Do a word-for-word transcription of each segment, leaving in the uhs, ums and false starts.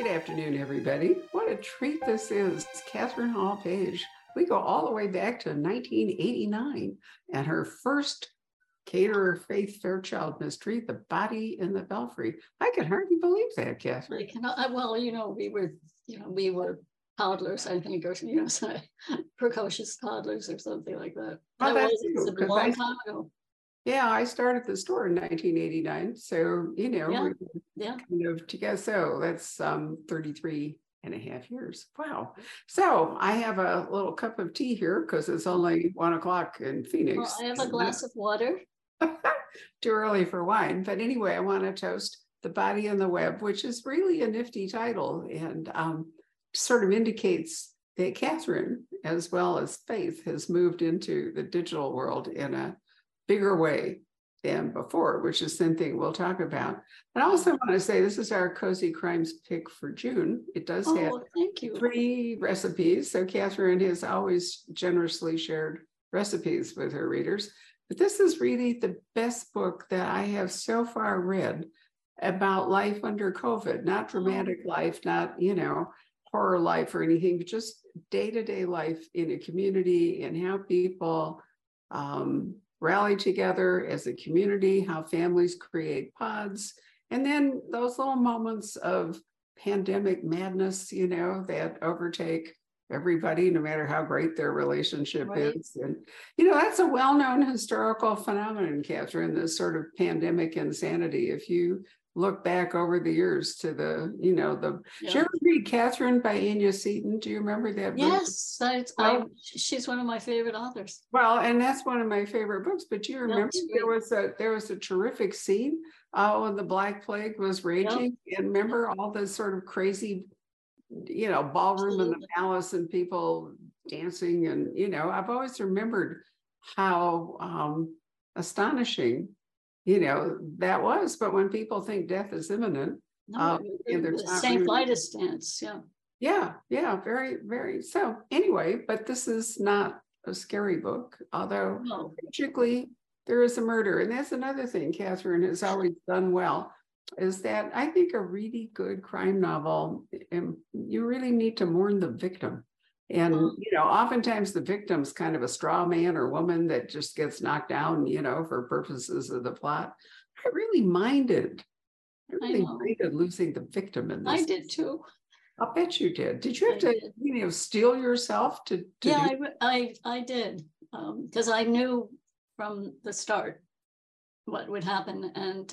Good afternoon, everybody. What a treat this is. Catherine Hall Page. We go all the way back to nineteen eighty-nine and her first Caterer Faith Fairchild mystery, The Body in the Belfry. I can hardly believe that, Catherine. I cannot, well, you know, we were, you know, we were toddlers, I think, or, you know, so precocious toddlers or something like that. Oh, That that's was true, a long I, time ago. Yeah, I started the store in nineteen eighty-nine. So, you know, Yeah, we're yeah. kind of together. So that's um, thirty-three and a half years. Wow. So I have a little cup of tea here because it's only one o'clock in Phoenix. Well, I have a glass of water. Too early for wine. But anyway, I want to toast The Body in the Web, which is really a nifty title and um, sort of indicates that Catherine, as well as Faith, has moved into the digital world in a bigger way than before, which is something we'll talk about. And I also want to say this is our Cozy Crimes pick for June. It does Oh, have thank you. three recipes. So Catherine has always generously shared recipes with her readers. But this is really the best book that I have so far read about life under COVID, not dramatic Oh. life, not, you know, horror life or anything, but just day-to-day life in a community and how people um, rally together as a community, how families create pods, and then those little moments of pandemic madness, you know, that overtake everybody, no matter how great their relationship Right. is. And, you know, that's a well-known historical phenomenon, Catherine, this sort of pandemic insanity. If you look back over the years to the, you know, the, Yeah. did you ever read Catherine by Anya Seton? Do you remember that book? Yes, I, Well, I, she's one of my favorite authors. Well, and that's one of my favorite books. But do you remember it's there great. was a there was a terrific scene uh, when the Black Plague was raging, and remember all this sort of crazy, you know, ballroom in the Absolutely. palace and people dancing, and you know, I've always remembered how um, astonishing, you know, that was. But when people think death is imminent, No, um, the, and the there's not Saint really. Vitus dance, yeah. Yeah, yeah, very, very. So anyway, but this is not a scary book, although No. tragically there is a murder. And that's another thing Catherine has always done well, is that I think a really good crime novel, um, you really need to mourn the victim. And, Um, you know, oftentimes the victim's kind of a straw man or woman that just gets knocked down, you know, for purposes of the plot. I really minded, I I really know. minded losing the victim in this. I did too. I bet you did. Did you have I to, did. you know, steel yourself to, to Yeah, do? I, I, I did, because um, I knew from the start what would happen, and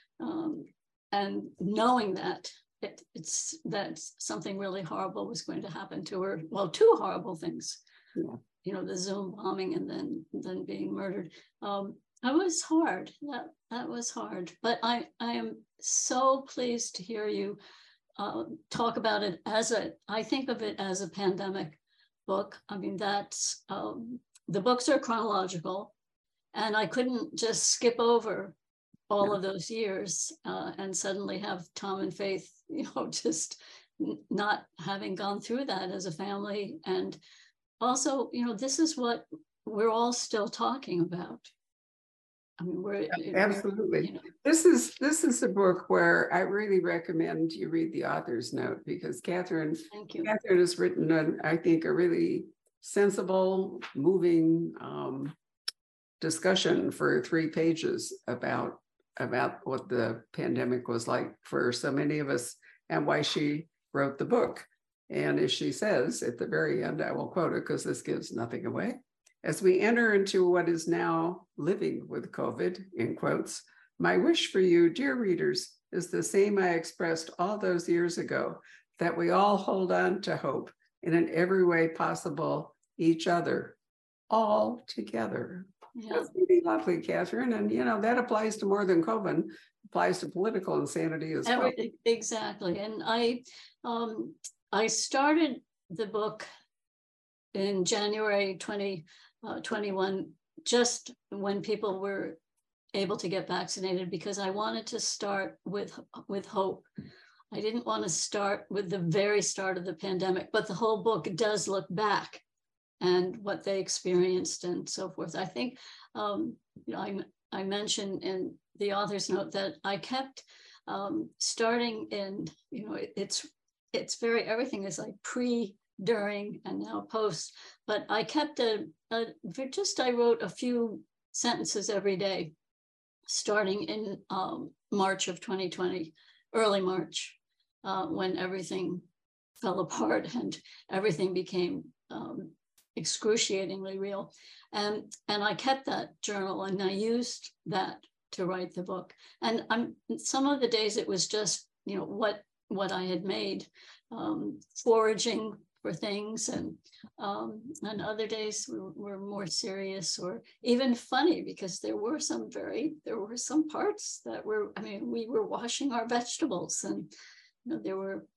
um, and knowing that it, it's that something really horrible was going to happen to her. Well, two horrible things. Yeah. You know, the Zoom bombing and then then being murdered. Um, that was hard. That that was hard. But I I am so pleased to hear you Uh, talk about it as a, I think of it as a pandemic book. I mean, that's, um, the books are chronological, and I couldn't just skip over all No. of those years uh, and suddenly have Tom and Faith, you know, just n- not having gone through that as a family. And also, you know, this is what we're all still talking about. I mean, we're Absolutely. You know. This is this is a book where I really recommend you read the author's note, because Catherine, Thank you. Catherine has written, an, I think, a really sensible, moving um, discussion for three pages about about what the pandemic was like for so many of us and why she wrote the book. And as she says at the very end, I will quote it because this gives nothing away. As we enter into what is now living with COVID, in quotes, my wish for you, dear readers, is the same I expressed all those years ago, that we all hold on to hope and in every way possible each other, all together. Yeah. That's really lovely, Catherine. And, you know, that applies to more than COVID, it applies to political insanity as every, well. Exactly. And I, um, I started the book in January twenty twenty-one, just when people were able to get vaccinated, because I wanted to start with, with hope. I didn't want to start with the very start of the pandemic, but the whole book does look back and what they experienced and so forth. I think, um, you know, I, I mentioned in the author's note that I kept um, starting in, you know, it, it's it's very, everything is like pre, during, and now post. But I kept a, a just, I wrote a few sentences every day, starting in um, March of twenty twenty, early March, uh, when everything fell apart and everything became um, excruciatingly real. And, and I kept that journal, and I used that to write the book. And I'm, some of the days it was just, you know, what, what I had made, um, foraging for things, and um, and other days were, were more serious or even funny, because there were some very, there were some parts that were, I mean, we were washing our vegetables, and you know, there were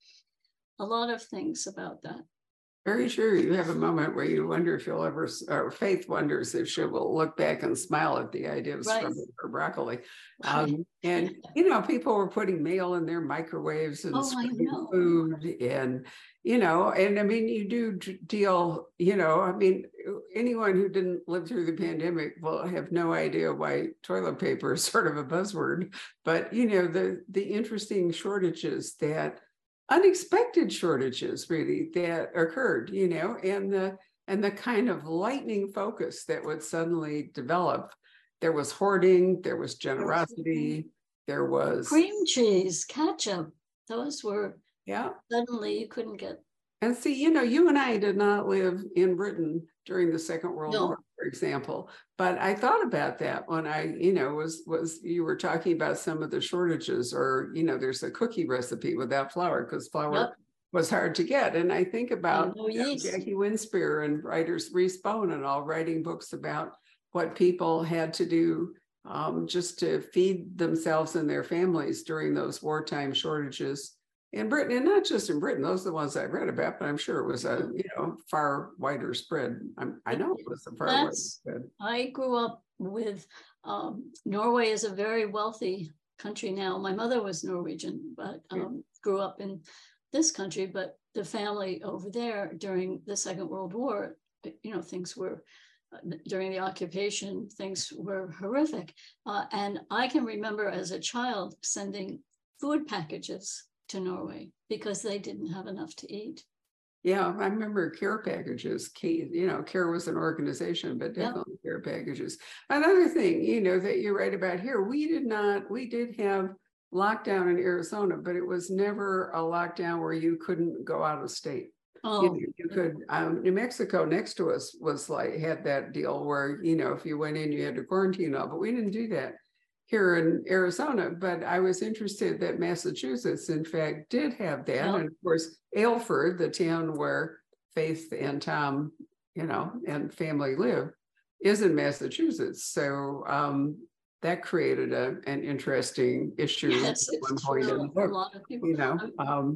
a lot of things about that. Very true. You have a moment where you wonder if you'll ever, or Faith wonders if she will look back and smile at the idea of Right. scrubbing her broccoli. Um, and, you know, people were putting meal in their microwaves and Oh, I know. food, and, you know, and I mean, you do deal, you know, I mean, anyone who didn't live through the pandemic will have no idea why toilet paper is sort of a buzzword, but, you know, the, the interesting shortages that unexpected shortages really that occurred, you know, and the and the kind of lightning focus that would suddenly develop. There was hoarding, there was generosity, there was cream cheese, ketchup. Those were, yeah. Suddenly you couldn't get. And see, you know, you and I did not live in Britain during the Second World No. War, for example. But I thought about that when I, you know, was was you were talking about some of the shortages, or, you know, there's a cookie recipe without flour because flour yep. was hard to get. And I think about no you know, Jackie Winspear and writers Reese Bone and all writing books about what people had to do um, just to feed themselves and their families during those wartime shortages in Britain, and not just in Britain. Those are the ones I read about, but I'm sure it was a you know far wider spread. I'm, I know it was a far That's, wider spread. I grew up with um, Norway is a very wealthy country now. My mother was Norwegian, but um, grew up in this country. But the family over there during the Second World War, you know, things were uh, during the occupation, things were horrific. Uh, and I can remember as a child sending food packages to Norway because they didn't have enough to eat. Yeah, I remember care packages. You know, CARE was an organization, but definitely yep. care packages. Another thing, you know, that you write about here, we did not, we did have lockdown in Arizona, but it was never a lockdown where you couldn't go out of state. Oh. You, you could, um, New Mexico next to us was like, had that deal where, you know, if you went in, you had to quarantine all, but we didn't do that here in Arizona. But I was interested that Massachusetts, in fact, did have that. Yep. And of course, Aylford, the town where Faith and Tom, you know, and family live, is in Massachusetts. So um, that created a, an interesting issue yes, at one point true. in the book, a lot of people. You know, um,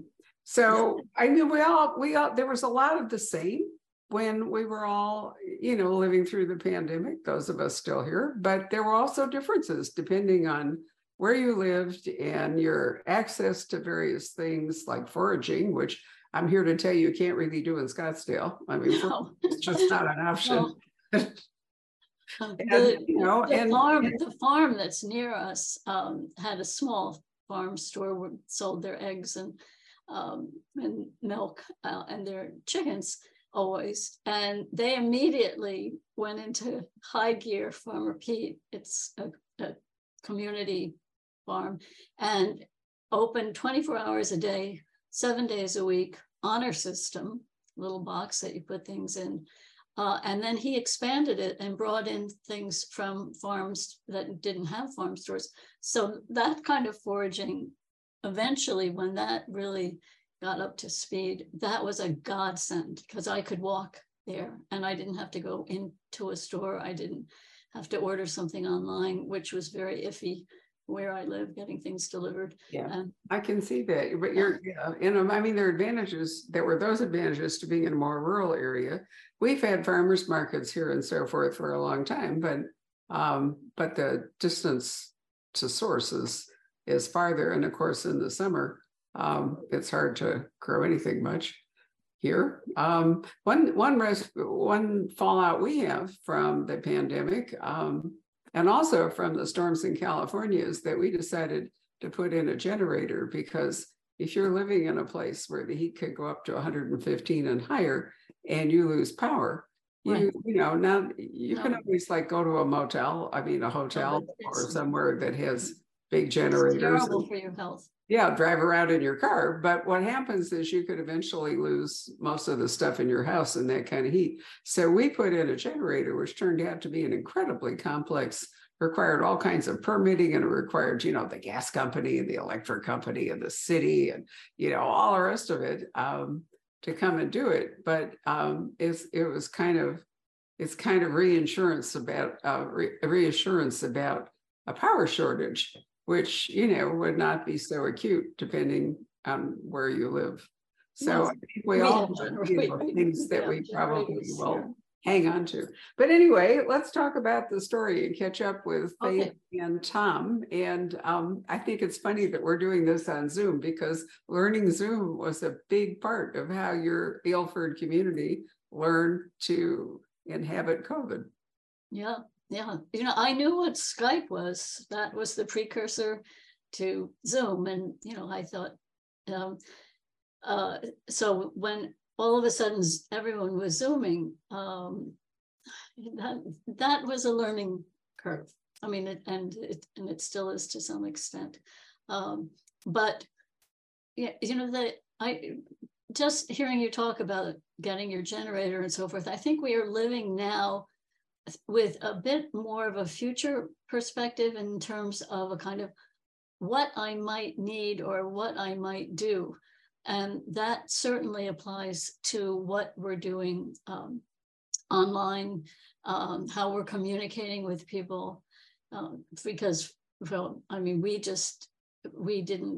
so I mean, we all, we all, there was a lot of the same when we were all, you know, living through the pandemic, those of us still here, but there were also differences depending on where you lived and your access to various things like foraging, which I'm here to tell you, you can't really do in Scottsdale. I mean, no. It's just not an option. No. and, the, you know, the, and, farm, and, the farm that's near us um, had a small farm store where sold their eggs and um, and milk uh, and their chickens always. And they immediately went into high gear. Farmer Pete, it's a, a community farm, and opened twenty-four hours a day, seven days a week, honor system, little box that you put things in. Uh, and then he expanded it and brought in things from farms that didn't have farm stores. So that kind of foraging, eventually, when that really got up to speed, that was a godsend because I could walk there and I didn't have to go into a store. I didn't have to order something online, which was very iffy where I live, getting things delivered. Yeah, um, I can see that. But you're, yeah, you know, I mean, there are advantages. There were those advantages to being in a more rural area. We've had farmers markets here and so forth for a long time, but um, but the distance to sources is farther. And of course, in the summer, um, it's hard to grow anything much here. Um, one one res one fallout we have from the pandemic. Um, And also from the storms in California is that we decided to put in a generator because if you're living in a place where the heat could go up to one hundred fifteen and higher, and you lose power, you right. you know, now you no. can always like go to a motel, I mean a hotel no, or somewhere that has big generators. It's terrible and, for your health. Yeah, drive around in your car. But what happens is you could eventually lose most of the stuff in your house in that kind of heat. So we put in a generator, which turned out to be an incredibly complex, required all kinds of permitting, and it required, you know, the gas company and the electric company and the city and, you know, all the rest of it um, to come and do it. But um, it's, it was kind of, it's kind of reinsurance about, uh, re reassurance about a power shortage, which, you know, would not be so acute depending on where you live. So yes. I think we, we all have, you know, things that we probably will yeah. hang on to. But anyway, let's talk about the story and catch up with Faith okay. and Tom. And um, I think it's funny that we're doing this on Zoom, because learning Zoom was a big part of how your Aylford community learned to inhabit COVID. Yeah. Yeah, you know, I knew what Skype was. That was the precursor to Zoom. And, you know, I thought, um, uh, so when all of a sudden everyone was Zooming, um, that, that was a learning curve. I mean, it, and, it, and it still is to some extent. Um, but, yeah, you know, that I just hearing you talk about getting your generator and so forth, I think we are living now with a bit more of a future perspective in terms of a kind of what I might need or what I might do. And that certainly applies to what we're doing um, online, um, how we're communicating with people. Um, because, well, I mean, we just, we didn't,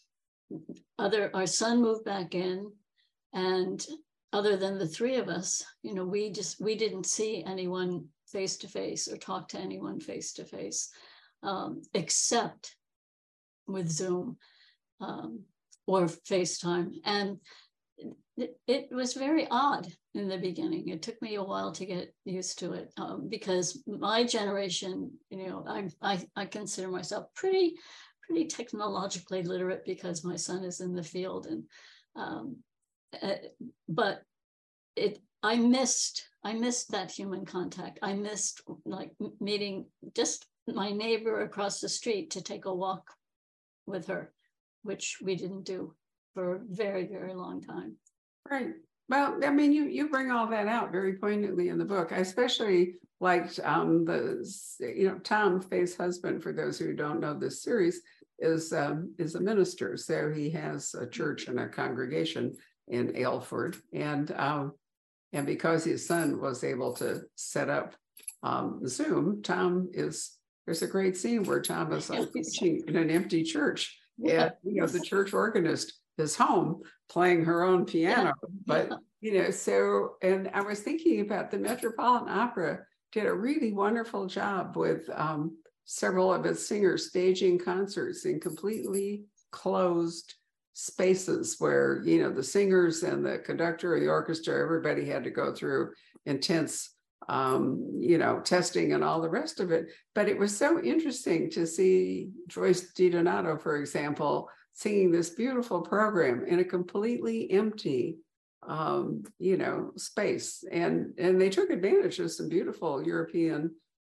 other, our son moved back in, and other than the three of us, you know, we just, we didn't see anyone face to face or talk to anyone face to face, um, except with Zoom um, or FaceTime. And it, it was very odd in the beginning. It took me a while to get used to it um, because my generation, you know, I, I, I consider myself pretty, pretty technologically literate because my son is in the field. And um, uh, but it, I missed, I missed that human contact. I missed like meeting just my neighbor across the street to take a walk with her, which we didn't do for a very, very long time. Right. Well, I mean, you you bring all that out very poignantly in the book. I especially liked um, the, you know, Tom, Faith's husband, for those who don't know this series, is um, is a minister. So he has a church and a congregation in Aylford. And um, and because his son was able to set up um, Zoom, Tom is, there's a great scene where Tom is like preaching in an empty church. Yeah, you know, the church organist is home playing her own piano. Yeah. But, yeah. you know, so, and I was thinking about the Metropolitan Opera did a really wonderful job with um, several of its singers staging concerts in completely closed spaces where, you know, the singers and the conductor of the orchestra, everybody had to go through intense, um, you know, testing and all the rest of it. But it was so interesting to see Joyce DiDonato, for example, singing this beautiful program in a completely empty, um, you know, space. And, and they took advantage of some beautiful European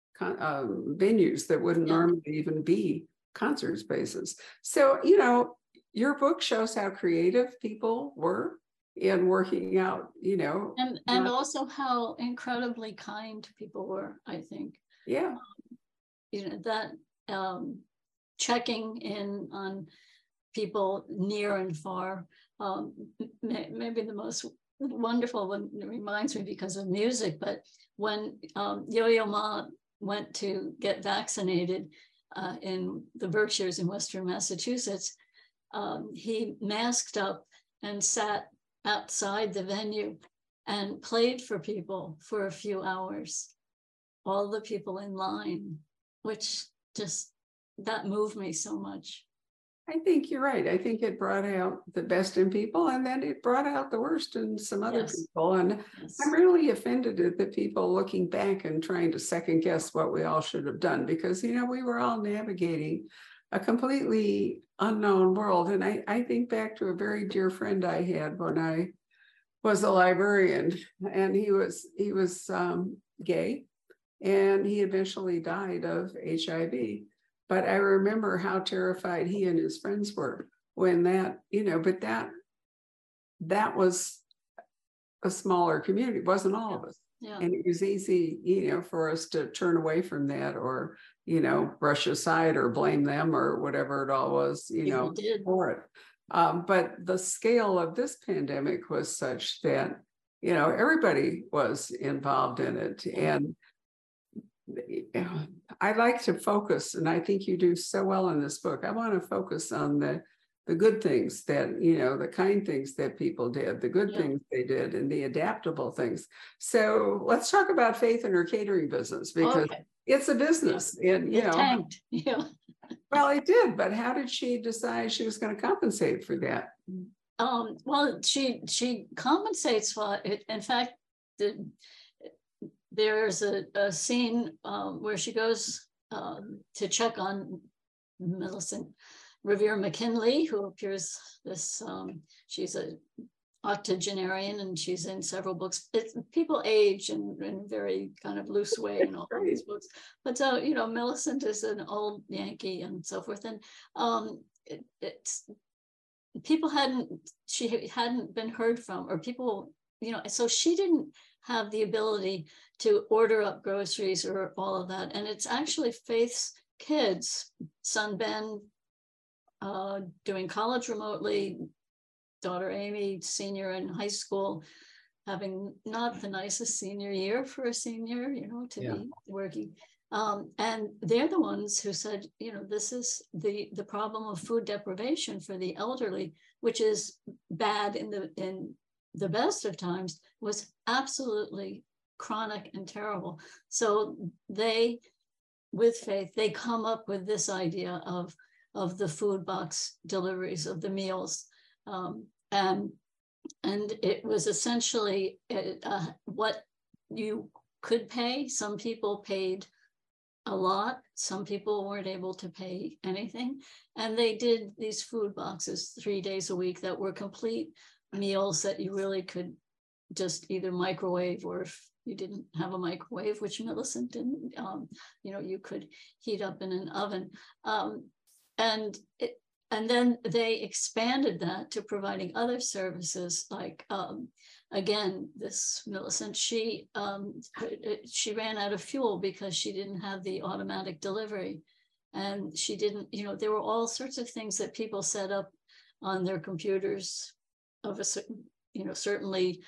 um, venues that wouldn't yeah. normally even be concert spaces. So, you know, your book shows how creative people were in working out, you know. And, and not, also how incredibly kind people were, I think. Yeah. Um, you know, that um, checking in on people near and far. Um, maybe the most wonderful one reminds me because of music, but when um, Yo-Yo Ma went to get vaccinated uh, in the Berkshires in Western Massachusetts, um, he masked up and sat outside the venue and played for people for a few hours, all the people in line, which just, that moved me so much. I think you're right. I think it brought out the best in people, and then it brought out the worst in some other yes. people. And yes. I'm really offended at the people looking back and trying to second guess what we all should have done, because, you know, we were all navigating a completely unknown world. And I, I think back to a very dear friend I had when I was a librarian, and he was he was um, gay, and he eventually died of H I V. But I remember how terrified he and his friends were when that, you know, but that that was a smaller community. It wasn't all of us. Yeah. And it was easy, you know, for us to turn away from that, or, you know, brush aside or blame them or whatever it all was, you People know, did. for it. Um, but the scale of this pandemic was such that, you know, everybody was involved in it. And I like to focus, and I think you do so well in this book. I want to focus on the the good things that, you know, the kind things that people did, the good Yeah. things they did, and the adaptable things. So let's talk about Faith and her catering business, because Okay. it's a business. Yeah. And, you It know, tanked. Yeah. well, it did, but how did she decide she was going to compensate for that? Um, well, she she compensates for it. In fact, the, there's a, a scene um, where she goes um, to check on Millicent Revere McKinley, who appears this, um, she's a octogenarian and she's in several books. It's, people age in, in a very kind of loose way in all of these books. But so, you know, Millicent is an old Yankee and so forth. And um, it, it's, people hadn't, she hadn't been heard from, or people, you know, so she didn't have the ability to order up groceries or all of that. And it's actually Faith's kids, son Ben, uh, doing college remotely, daughter Amy, senior in high school, having not the nicest senior year for a senior, you know, to yeah. be working. Um, and they're the ones who said, you know, this is the, the problem of food deprivation for the elderly, which is bad in the, in the best of times, was absolutely chronic and terrible. So they, with Faith, they come up with this idea of, of the food box deliveries of the meals. Um, and, and it was essentially uh, what you could pay. Some people paid a lot. Some people weren't able to pay anything. And they did these food boxes three days a week that were complete meals that you really could just either microwave, or if you didn't have a microwave, which Millicent didn't, um, you know, you could heat up in an oven. Um, and it, and then they expanded that to providing other services like, um, again, this Millicent, she, um, she ran out of fuel because she didn't have the automatic delivery. And she didn't, you know, there were all sorts of things that people set up on their computers of a certain, you know, certainly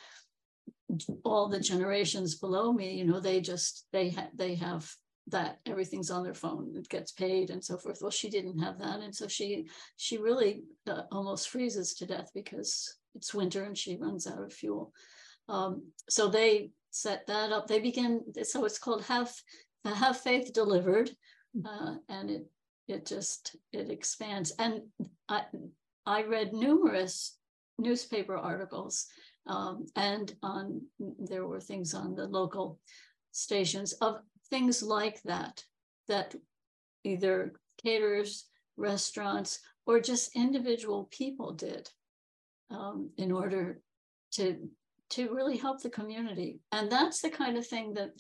all the generations below me, you know, they just, they, ha they have that everything's on their phone, it gets paid and so forth. Well, she didn't have that. And so she, she really uh, almost freezes to death because it's winter and she runs out of fuel. Um, so they set that up. They begin, so it's called Have, Have Faith Delivered. Uh, and it, it just, it expands. And I, I read numerous newspaper articles um, and on, there were things on the local stations of things like that, that either caterers, restaurants, or just individual people did um, in order to, to really help the community. And that's the kind of thing that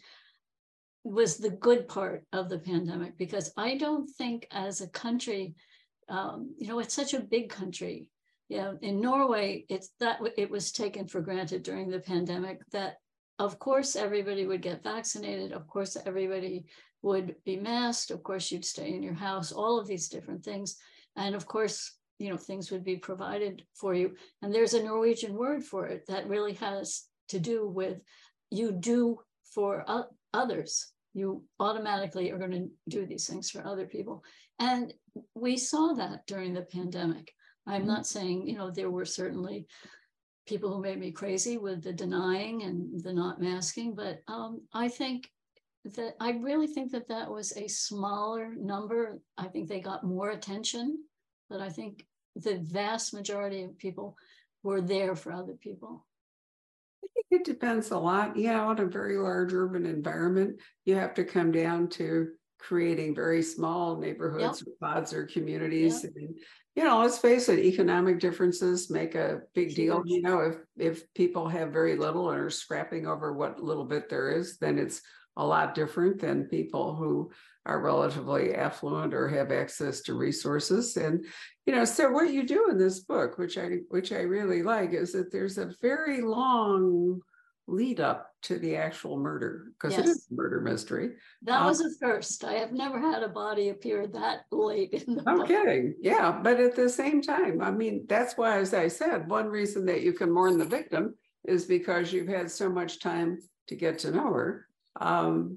was the good part of the pandemic, because I don't think as a country, um, you know, it's such a big country. Yeah, in Norway, it's that it was taken for granted during the pandemic that of course, everybody would get vaccinated. Of course, everybody would be masked. Of course, you'd stay in your house, all of these different things. And of course, you know, things would be provided for you. And there's a Norwegian word for it that really has to do with you do for others. You automatically are going to do these things for other people. And we saw that during the pandemic. I'm not saying, you know, there were certainly people who made me crazy with the denying and the not masking, but um, I think that I really think that that was a smaller number. I think they got more attention, but I think the vast majority of people were there for other people. I think it depends a lot. Yeah, on a very large urban environment, you have to come down to creating very small neighborhoods, Yep. or pods, or communities. Yep. And, you know, let's face it, economic differences make a big deal. Huge. You know, if if people have very little and are scrapping over what little bit there is, then it's a lot different than people who are relatively affluent or have access to resources. And, you know, so what you do in this book, which I which I really like, is that there's a very long lead up to the actual murder, because it Yes. is a murder mystery. That Um, was a first. I have never had a body appear that late in the No book. kidding. Yeah. But at the same time, I mean, that's why, as I said, one reason that you can mourn the victim is because you've had so much time to get to know her. Um,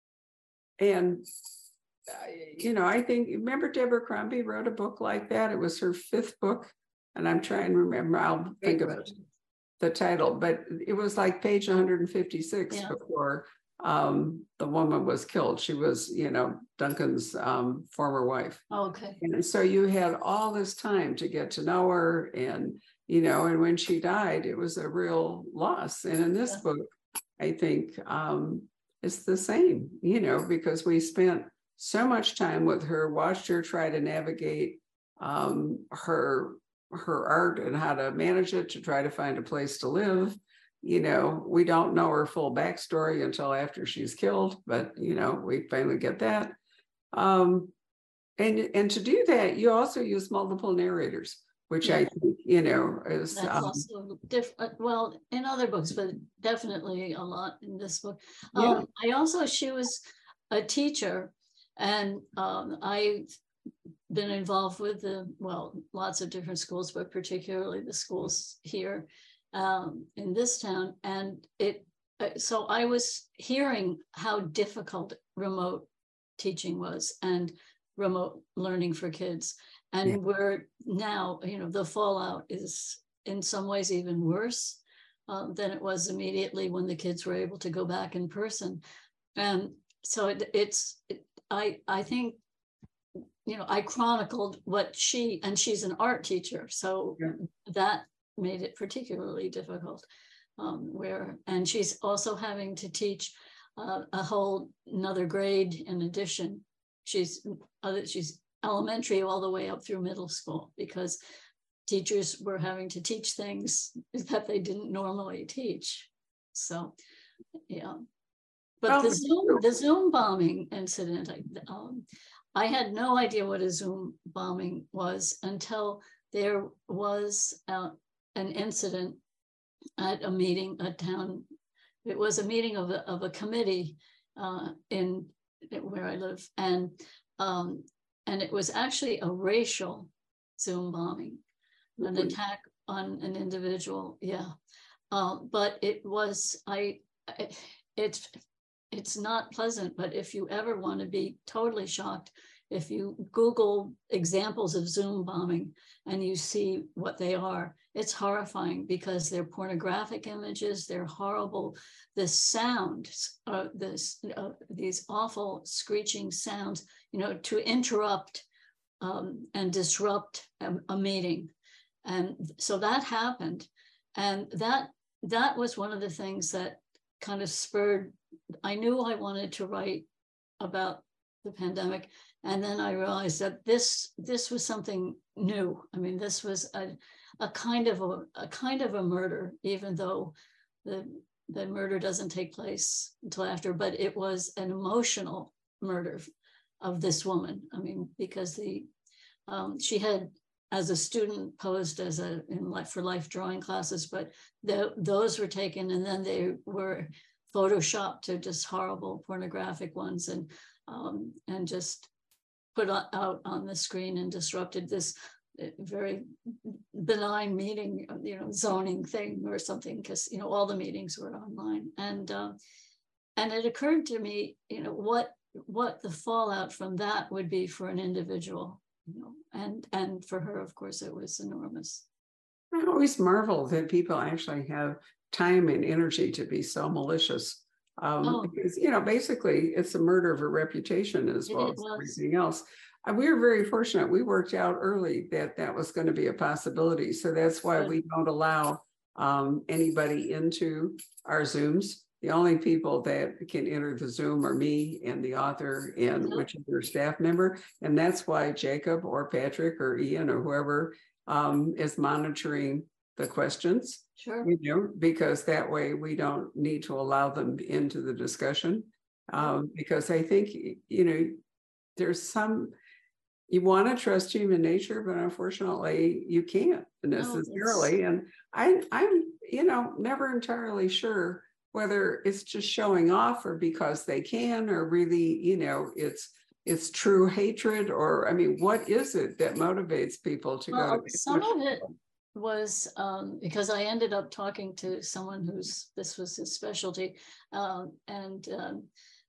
and, uh, you know, I think, remember Deborah Crombie wrote a book like that? It was her fifth book. And I'm trying to remember, I'll think of it, the title, but it was like page one hundred fifty-six Yeah. before um, the woman was killed. She was, you know, Duncan's um, former wife. Okay. And so you had all this time to get to know her, and, you know, and when she died, it was a real loss. And in this Yeah. book, I think um, it's the same, you know, because we spent so much time with her, watched her try to navigate um, her her art and how to manage it, to try to find a place to live. You know, we don't know her full backstory until after she's killed, but, you know, we finally get that. Um, and, and to do that, you also use multiple narrators, which Yeah. I think, you know, is, That's um, also different. Well, in other books, but definitely a lot in this book. yeah. Um, I also, she was a teacher, and um, I've been involved with the, well, lots of different schools, but particularly the schools here um, in this town. And it, uh, so I was hearing how difficult remote teaching was and remote learning for kids. And Yeah. we're now, you know, the fallout is in some ways even worse uh, than it was immediately when the kids were able to go back in person. And so it, it's, it, I, I think, you know, I chronicled what she, and she's an art teacher, so Yeah. that made it particularly difficult. Um, where, and she's also having to teach uh, a whole another grade in addition. She's uh, she's elementary all the way up through middle school, because teachers were having to teach things that they didn't normally teach. So, yeah. But Well, the Zoom, the Zoom bombing incident, I, um, I had no idea what a Zoom bombing was until there was uh, an incident at a meeting, a town. It was a meeting of a, of a committee uh, in where I live, and um, and it was actually a racial Zoom bombing, an really? attack on an individual. Yeah, uh, but it was I. It, it's it's not pleasant, but if you ever want to be totally shocked, if you Google examples of Zoom bombing and you see what they are, it's horrifying, because they're pornographic images, they're horrible. The sound, uh, this, uh, these awful screeching sounds, you know, to interrupt um, and disrupt a, a meeting. And so that happened. And that that was one of the things that kind of spurred, I knew I wanted to write about the pandemic. And then I realized that this this was something new. I mean, this was a, a kind of a, a kind of a murder, even though the, the murder doesn't take place until after, but it was an emotional murder of this woman. I mean, because the um, she had, as a student, posed as a in life for life drawing classes, but the, those were taken and then they were photoshopped to just horrible pornographic ones, and um, and just put out on the screen and disrupted this very benign meeting, you know, zoning thing or something, because, you know, all the meetings were online. And uh, and it occurred to me, you know, what what the fallout from that would be for an individual, you know, and and for her, of course, it was enormous. I always marvel that people actually have time and energy to be so malicious. Um, Oh, because, you know, basically it's a murder of a reputation as it, well it as was. everything else. And we were very fortunate. We worked out early that that was going to be a possibility. So that's why Good. we don't allow um, anybody into our Zooms. the only people that can enter the Zoom are me and the author and Yeah. whichever staff member. And that's why Jacob or Patrick or Ian or whoever um, is monitoring the questions, Sure. you know, because that way we don't need to allow them into the discussion. Um, because I think, you know, there's some, you want to trust human nature, but unfortunately you can't necessarily. And I, I'm, you know, never entirely sure whether it's just showing off or because they can, or really, you know, it's it's true hatred, or I mean, what is it that motivates people to Well, go to some of it was um, because I ended up talking to someone who's, this was his specialty, um, and um,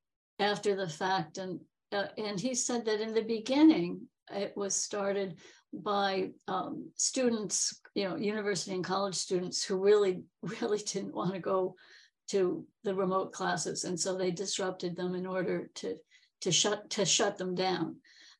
after the fact, and uh, and he said that in the beginning, it was started by um, students, you know, university and college students who really, really didn't want to go to the remote classes, and so they disrupted them in order to to shut to shut them down.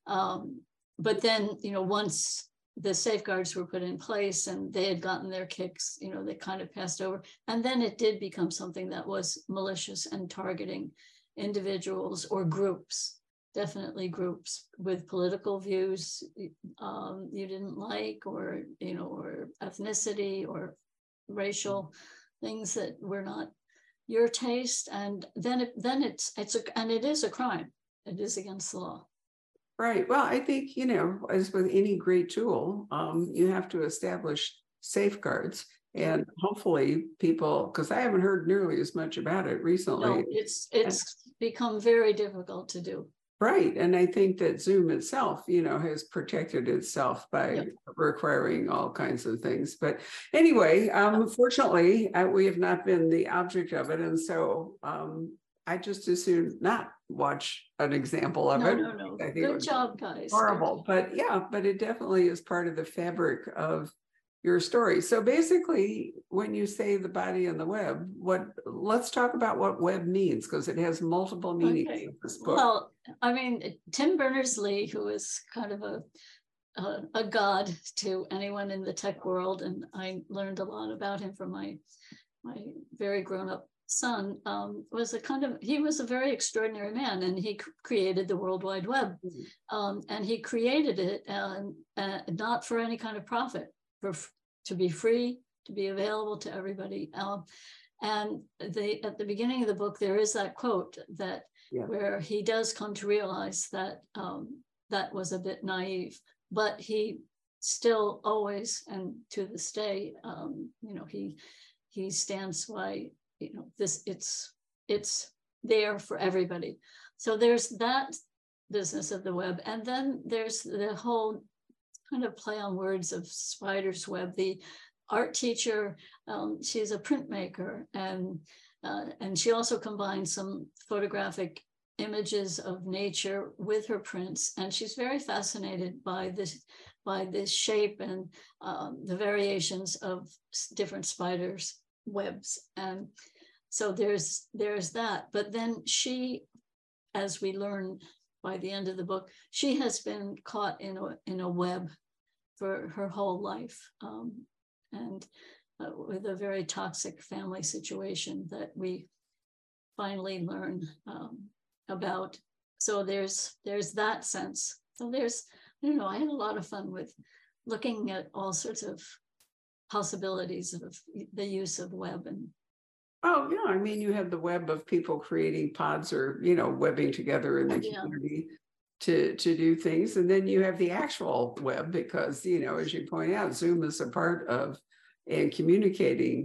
Um, but then, you know, once the safeguards were put in place and they had gotten their kicks, you know, they kind of passed over, and then it did become something that was malicious and targeting individuals or groups. Definitely groups with political views um, you didn't like, or, you know, or ethnicity or racial things that were not your taste. And then it, then it's, it's, a, and it is a crime. It is against the law. Right. Well, I think, you know, as with any great tool, um, you have to establish safeguards. And hopefully people, because I haven't heard nearly as much about it recently. No, it's, it's and, become very difficult to do. Right. And I think that Zoom itself, you know, has protected itself by yep. requiring all kinds of things. But anyway, um, fortunately, uh, we have not been the object of it. And so um, I just as soon not watch an example of no, it. No, no, I think Good job, guys. Horrible. But yeah, but it definitely is part of the fabric of your story. So basically, when you say the body and the web, what let's talk about what web means, because it has multiple meanings okay. in this book. Well, I mean, Tim Berners-Lee, who is kind of a, a a god to anyone in the tech world, and I learned a lot about him from my my very grown-up son, um, was a kind of, he was a very extraordinary man, and he created the World Wide Web. Mm-hmm. um, and he created it uh, uh, not for any kind of profit, for to be free, to be available to everybody. Um, and the, at the beginning of the book, there is that quote that yeah. where he does come to realize that um, that was a bit naive, but he still always, and to this day, um, you know, he he stands by, you know, this, it's it's there for everybody. So there's that business of the web, and then there's the whole kind of play on words of spider's web. The art teacher, um, she's a printmaker, and uh, and she also combines some photographic images of nature with her prints, and she's very fascinated by this by this shape and um, the variations of different spiders' webs. And so there's there's that. But then she, as we learn by the end of the book, she has been caught in a in a web for her whole life, um, and uh, with a very toxic family situation that we finally learn um, about. So there's there's that sense. So there's, I don't know, I had a lot of fun with looking at all sorts of possibilities of the use of web. And oh yeah, I mean, you have the web of people creating pods, or you know, webbing together in the yeah. community to to do things, and then you have the actual web, because you know, as you point out, Zoom is a part of and communicating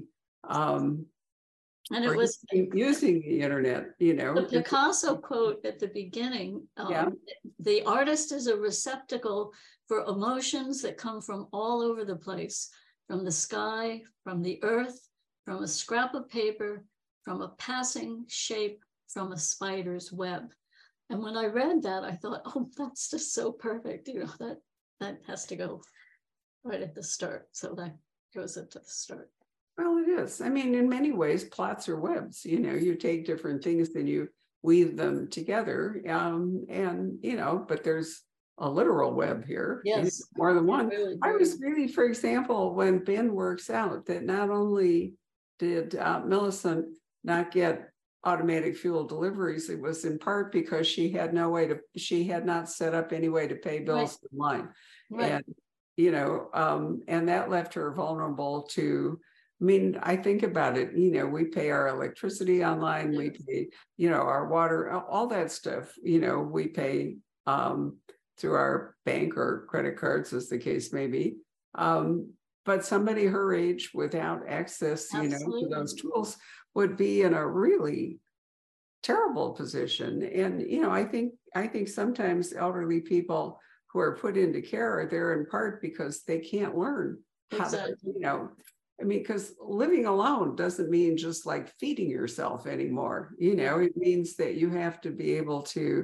um and it was using the internet, you know. The Picasso quote at the beginning, um, yeah. the artist is a receptacle for emotions that come from all over the place, from the sky, from the earth, from a scrap of paper, from a passing shape, from a spider's web. And when I read that, I thought, oh, that's just so perfect. You know, that that has to go right at the start. So that goes into the start. Well, it is. I mean, in many ways, plots are webs. You know, you take different things and you weave them together. Um, and, you know, but there's a literal web here. Yes. More than one. Really, I was really, for example, when Ben works out, that not only did uh, Millicent not get automatic fuel deliveries, it was in part because she had no way to, she had not set up any way to pay bills Right. online. Right. And, you know, um, and that left her vulnerable to, I mean, I think about it, you know, we pay our electricity online, we pay, you know, our water, all that stuff, you know, we pay um, through our bank or credit cards, as the case may be. Um, but somebody her age without access, you know, to those tools would be in a really terrible position. And, you know, I think, I think sometimes elderly people who are put into care are there in part because they can't learn how Exactly. to, you know, I mean, because living alone doesn't mean just like feeding yourself anymore. You know, it means that you have to be able to,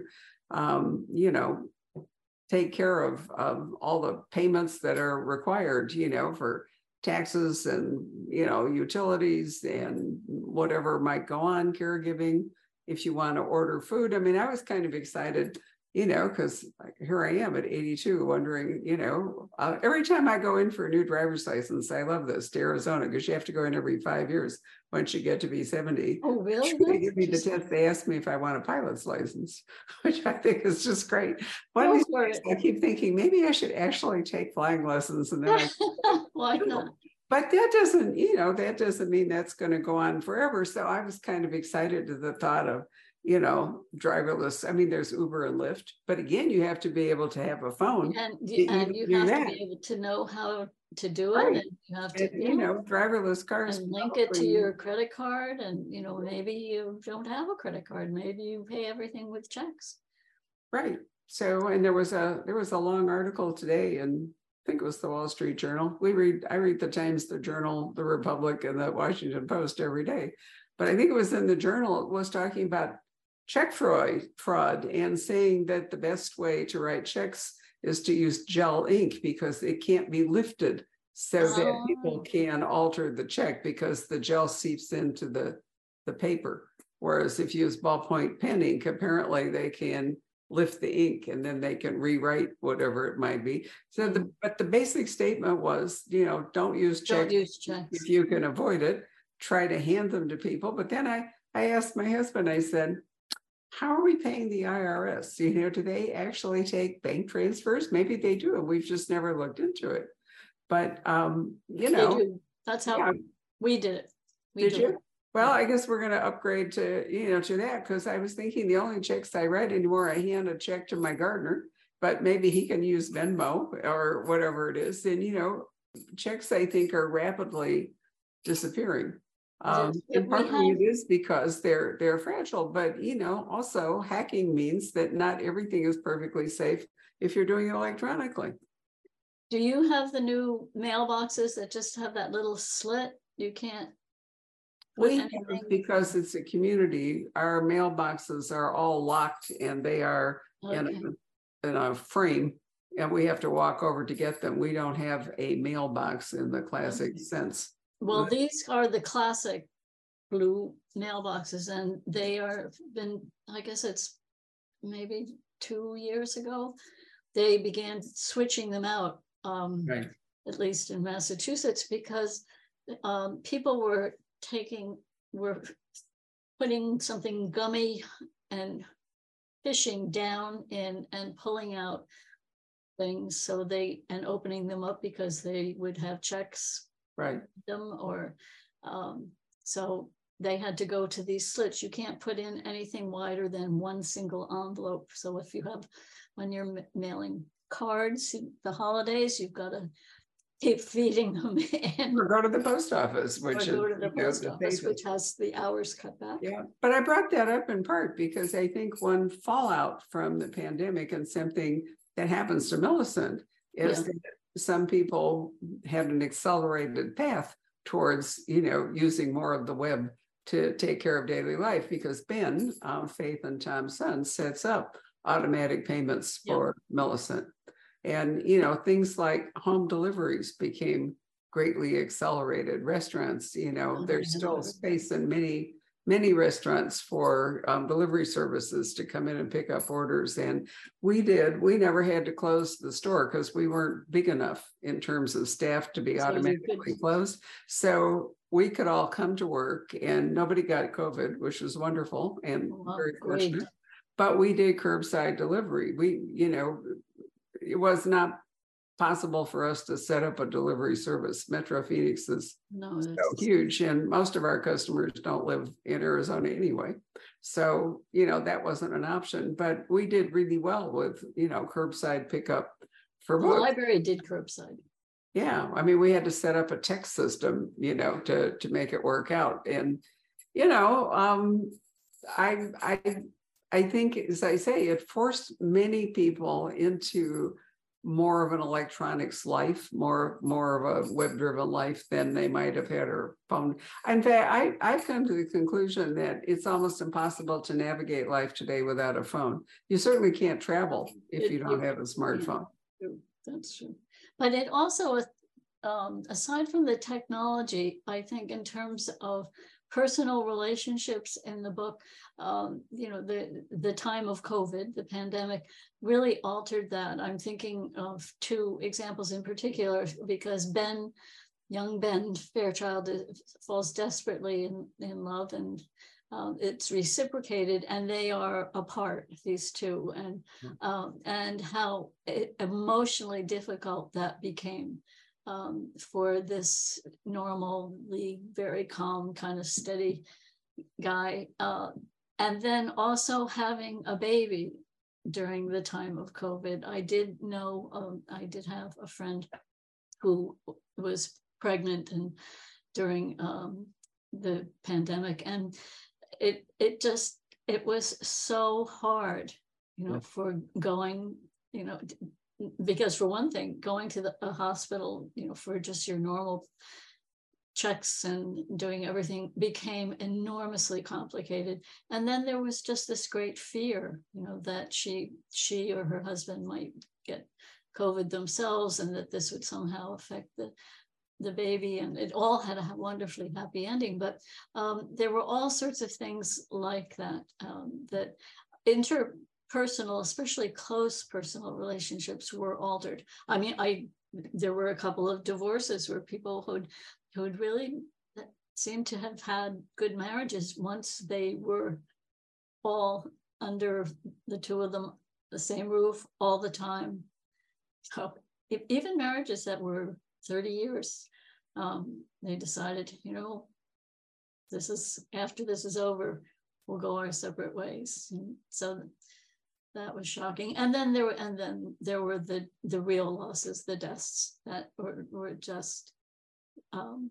um, you know, take care of, of all the payments that are required, you know, for taxes and, you know, utilities and whatever might go on, caregiving, if you want to order food. I mean, I was kind of excited, you know, because here I am at eighty-two wondering, you know, uh, every time I go in for a new driver's license, I love this, to Arizona, because you have to go in every five years once you get to be seventy. Oh, really? They give me the test. They ask me if I want a pilot's license, which I think is just great. One of these days, I keep thinking maybe I should actually take flying lessons, and then I why not? But that doesn't, you know, that doesn't mean that's going to go on forever. So I was kind of excited to the thought of, you know, driverless. I mean, there's Uber and Lyft, but again, you have to be able to have a phone. And, and you have to be able to know how to do it. Right. And you have to, and, you know, driverless cars. And link it to your credit card. And, you know, maybe you don't have a credit card. Maybe you pay everything with checks. Right. So, and there was a, there was a long article today, and I think it was the Wall Street Journal. We read, I read the Times, the Journal, the Republic, and the Washington Post every day. But I think it was in the Journal, it was talking about check fraud, fraud and saying that the best way to write checks is to use gel ink because it can't be lifted so oh. that people can alter the check because the gel seeps into the, the paper. Whereas if you use ballpoint pen ink, apparently they can lift the ink and then they can rewrite whatever it might be. So the, but the basic statement was, you know, don't use checks, don't use checks. If you can avoid it, try to hand them to people. But then I, I asked my husband, I said, how are we paying the I R S? You know, do they actually take bank transfers? Maybe they do, and we've just never looked into it. But, um, you know. They do. That's how yeah. we did it. We did you? It. Well, I guess we're going to upgrade to, you know, to that, because I was thinking the only checks I write anymore, I hand a check to my gardener, but maybe he can use Venmo or whatever it is. And, you know, checks I think are rapidly disappearing. Um, and partly it is because they're they're fragile, but, you know, also hacking means that not everything is perfectly safe if you're doing it electronically. Do you have the new mailboxes that just have that little slit? You can't. We have, because it's a community, our mailboxes are all locked and they are okay. in, a, in a frame, and we have to walk over to get them. We don't have a mailbox in the classic okay. sense. Well, these are the classic blue mailboxes, and they are been, I guess it's maybe two years ago, they began switching them out, um, right. at least in Massachusetts, because um, people were taking, were putting something gummy and fishing down in and pulling out things, so they, and opening them up because they would have checks right them or um so they had to go to these slits. You can't put in anything wider than one single envelope. So if you have, when you're mailing cards the holidays, you've got to keep feeding them in. Or go to the post office, which or go is, to the post know, office, which has the hours cut back. Yeah, but I brought that up in part because I think one fallout from the pandemic and something that happens to Millicent is yeah. that some people had an accelerated path towards, you know, using more of the web to take care of daily life, because Ben, uh, Faith and Tom's son, sets up automatic payments for yep. Millicent. And, you know, things like home deliveries became greatly accelerated. Restaurants, you know, oh, there's still space in many many restaurants for um, delivery services to come in and pick up orders. And we did, we never had to close the store because we weren't big enough in terms of staff to be So you automatically could- closed. So we could all come to work and nobody got COVID, which was wonderful and Wow, very great. fortunate. But we did curbside delivery. We, you know, it was not possible for us to set up a delivery service. Metro Phoenix is No, so it's, huge, and most of our customers don't live in Arizona anyway. So, you know, that wasn't an option, but we did really well with, you know, curbside pickup for the books. library did curbside. Yeah, I mean, we had to set up a text system, you know, to to make it work out. And, you know, um, I I I think, as I say, it forced many people into more of an electronics life, more more of a web-driven life than they might have had or phone. In fact, I, I've come to the conclusion that it's almost impossible to navigate life today without a phone. You certainly can't travel if It- you don't you- have a smartphone. True, that's true. But it also, um, aside from the technology, I think in terms of personal relationships in the book, um, you know, the, the time of COVID, the pandemic, really altered that. I'm thinking of two examples in particular, because Ben, young Ben Fairchild is- falls desperately in, in love, and um, it's reciprocated, and they are apart, these two, and um, and how it, emotionally difficult that became um, for this normally very calm, kind of steady guy. Uh, and then also having a baby during the time of COVID. I did know, um, I did have a friend who was pregnant and during um, the pandemic, and it it just, it was so hard, you know, Yeah. for going, you know, because for one thing, going to the a hospital, you know, for just your normal checks and doing everything became enormously complicated. And then there was just this great fear, you know, that she she or her husband might get COVID themselves, and that this would somehow affect the the baby. And it all had a wonderfully happy ending, but um, there were all sorts of things like that, um, that interpersonal, especially close personal relationships, were altered. I mean, I there were a couple of divorces where people who'd who'd really seemed to have had good marriages once they were all under, the two of them, the same roof all the time. So if, even marriages that were thirty years, um, they decided, you know, this is, after this is over, we'll go our separate ways. And so that was shocking. And then there were, and then there were the the real losses, the deaths that were, were just um,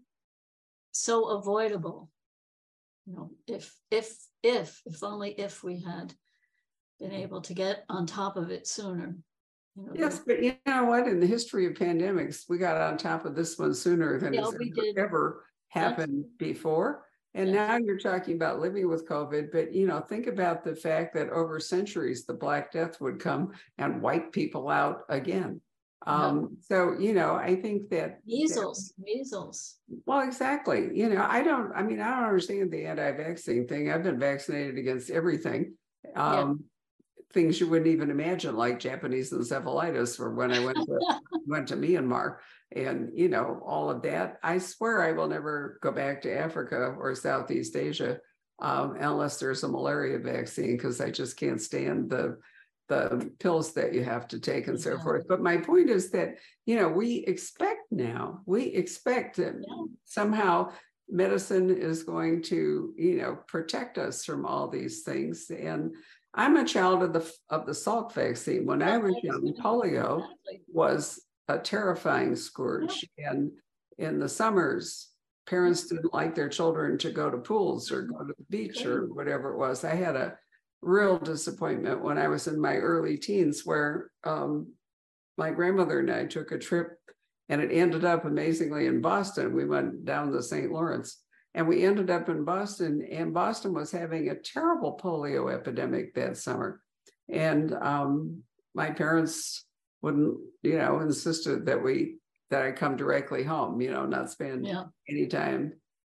so avoidable. You know, if if if if only if we had been able to get on top of it sooner. You know, Yes, but you know what? In the history of pandemics, we got on top of this one sooner than Yeah, has we ever, did. ever happened before. And Yes. now you're talking about living with COVID, but you know, think about the fact that over centuries, the Black Death would come and wipe people out again. Um, so, you know, I think that measles, measles. well, exactly. You know, I don't, I mean, I don't understand the anti-vaccine thing. I've been vaccinated against everything. Um, things you wouldn't even imagine, like Japanese encephalitis, or when I went to went to Myanmar, and you know, all of that. I swear I will never go back to Africa or Southeast Asia um, unless there's a malaria vaccine, because I just can't stand the the pills that you have to take and so Yeah. forth. But my point is that, you know, we expect now, we expect that Yeah. somehow medicine is going to, you know, protect us from all these things. And I'm a child of the of the Salk vaccine. When I was young, polio Exactly. was a terrifying scourge. And in the summers, parents didn't like their children to go to pools or go to the beach or whatever it was. I had a real disappointment when I was in my early teens, where um, my grandmother and I took a trip, and it ended up amazingly in Boston. We went down the Saint Lawrence. And we ended up in Boston, and Boston was having a terrible polio epidemic that summer. And um, my parents wouldn't, you know, insisted that we, that I come directly home, you know, not spend Yeah. any time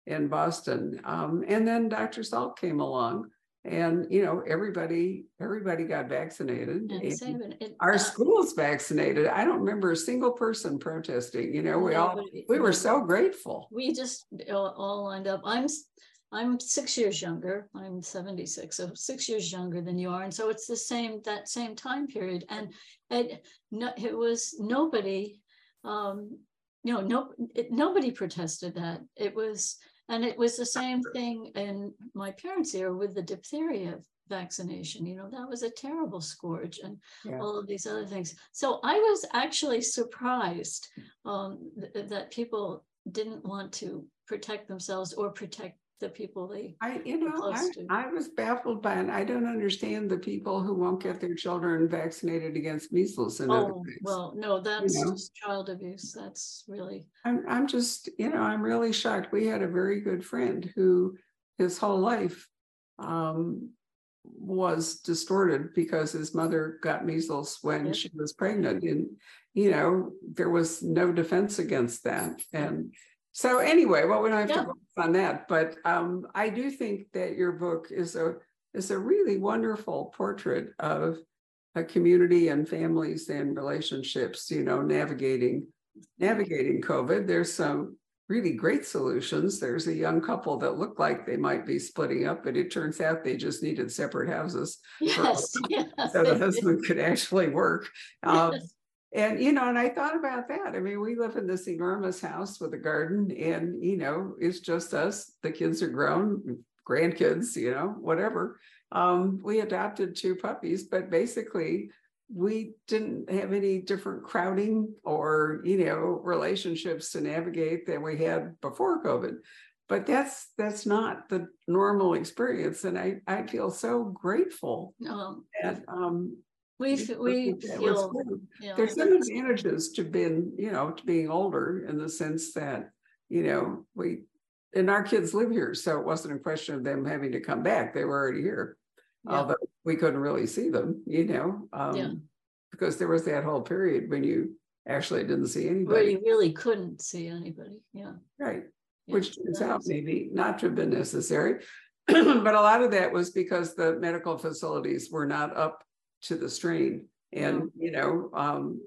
in Boston. Um, and then Doctor Salk came along, and you know, everybody everybody got vaccinated. And And same, it, our uh, schools vaccinated. I don't remember a single person protesting. You know, we all nobody, we were nobody. so grateful. We just all, all lined up. I'm I'm six years younger. I'm seventy-six, so six years younger than you are, and so it's the same that same time period. And it no, it was nobody, um, you know, no, it, nobody protested that. It was, and it was the same thing in my parents' era with the diphtheria vaccination. You know, that was a terrible scourge, and Yeah. all of these other things. So I was actually surprised um, th that people didn't want to protect themselves or protect the people they I, you were know, close I, to. I was baffled by it. I don't understand the people who won't get their children vaccinated against measles and other Oh, things. well, no, You that's know, just child abuse. That's really, I'm, I'm just, you know, I'm really shocked. We had a very good friend who his whole life um, was distorted because his mother got measles when Yep. she was pregnant. And, you know, there was no defense against that. And so anyway, well, we don't have yeah, to go on that, but um, I do think that your book is a is a really wonderful portrait of a community and families and relationships, you know, navigating navigating COVID. There's some really great solutions. There's a young couple that looked like they might be splitting up, but it turns out they just needed separate houses for, yes, yes, so the they did. husband could actually work. Um, Yes. and, you know, and I thought about that. I mean, we live in this enormous house with a garden, and, you know, it's just us. The kids are grown, grandkids, you know, whatever. Um, we adopted two puppies, but basically we didn't have any different crowding or, you know, relationships to navigate than we had before COVID. But that's that's not the normal experience. And I, I feel so grateful Um, that um, we you know, we that was feel, good. you know, There's some that's, advantages to being, you know, to being older in the sense that, you know, we and our kids live here, so it wasn't a question of them having to come back. They were already here, yeah, although we couldn't really see them, you know, um, yeah, because there was that whole period when you actually didn't see where anybody, you really couldn't see anybody. Yeah, right? yeah, Which turns that out was, maybe not to have been necessary, but a lot of that was because the medical facilities were not up to the strain. And, no, you know, um,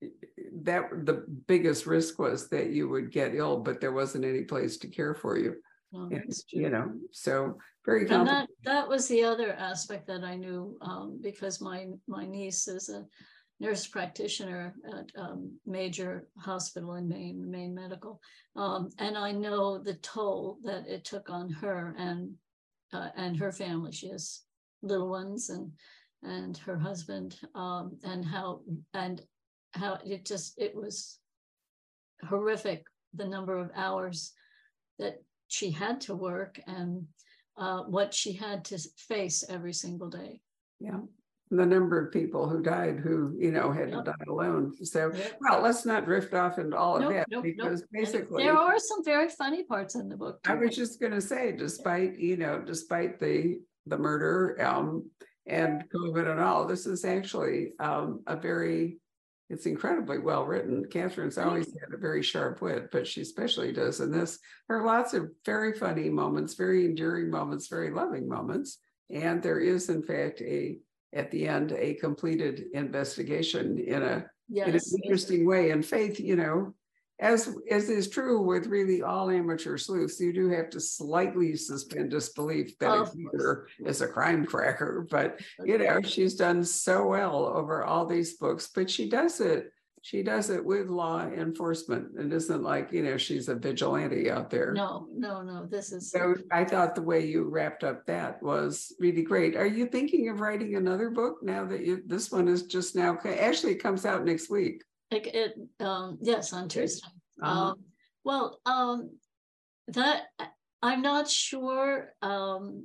that the biggest risk was that you would get ill, but there wasn't any place to care for you. no, And, that's true. you know, so very And complicated. that that was the other aspect that I knew, um, because my my niece is a nurse practitioner at a um, major hospital in Maine, Maine Medical, um, and I know the toll that it took on her and uh, and her family. She has little ones and and her husband, um, and how and how it just it was horrific, the number of hours that she had to work and uh, what she had to face every single day. Yeah. The number of people who died who, you know, had Yep. to die alone. So, Yep. well, let's not drift off into all of Nope, that nope, nope. because And basically, there are some very funny parts in the book I too. was just going to say, despite, you know, despite the the murder um, and COVID and all, this is actually um, a very, it's incredibly well written. Catherine's always had a very sharp wit, but she especially does in this. There are lots of very funny moments, very endearing moments, very loving moments. And there is, in fact, a at the end, a completed investigation in a Yes, in an yes. interesting way. And Faith, you know, as as is true with really all amateur sleuths, you do have to slightly suspend disbelief that Of a reader is a crime cracker. But you know, she's done so well over all these books, but she does it. She does it with law enforcement. It isn't like, you know, she's a vigilante out there. No, no, no. This is So I thought the way you wrapped up that was really great. Are you thinking of writing another book now that you, this one is just now, actually it comes out next week? like it. Um, yes, on Tuesday. Uh-huh. Um, well, um, that I'm not sure. Um,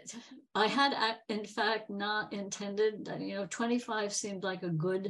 I had, in fact, not intended. You know, twenty-five seemed like a good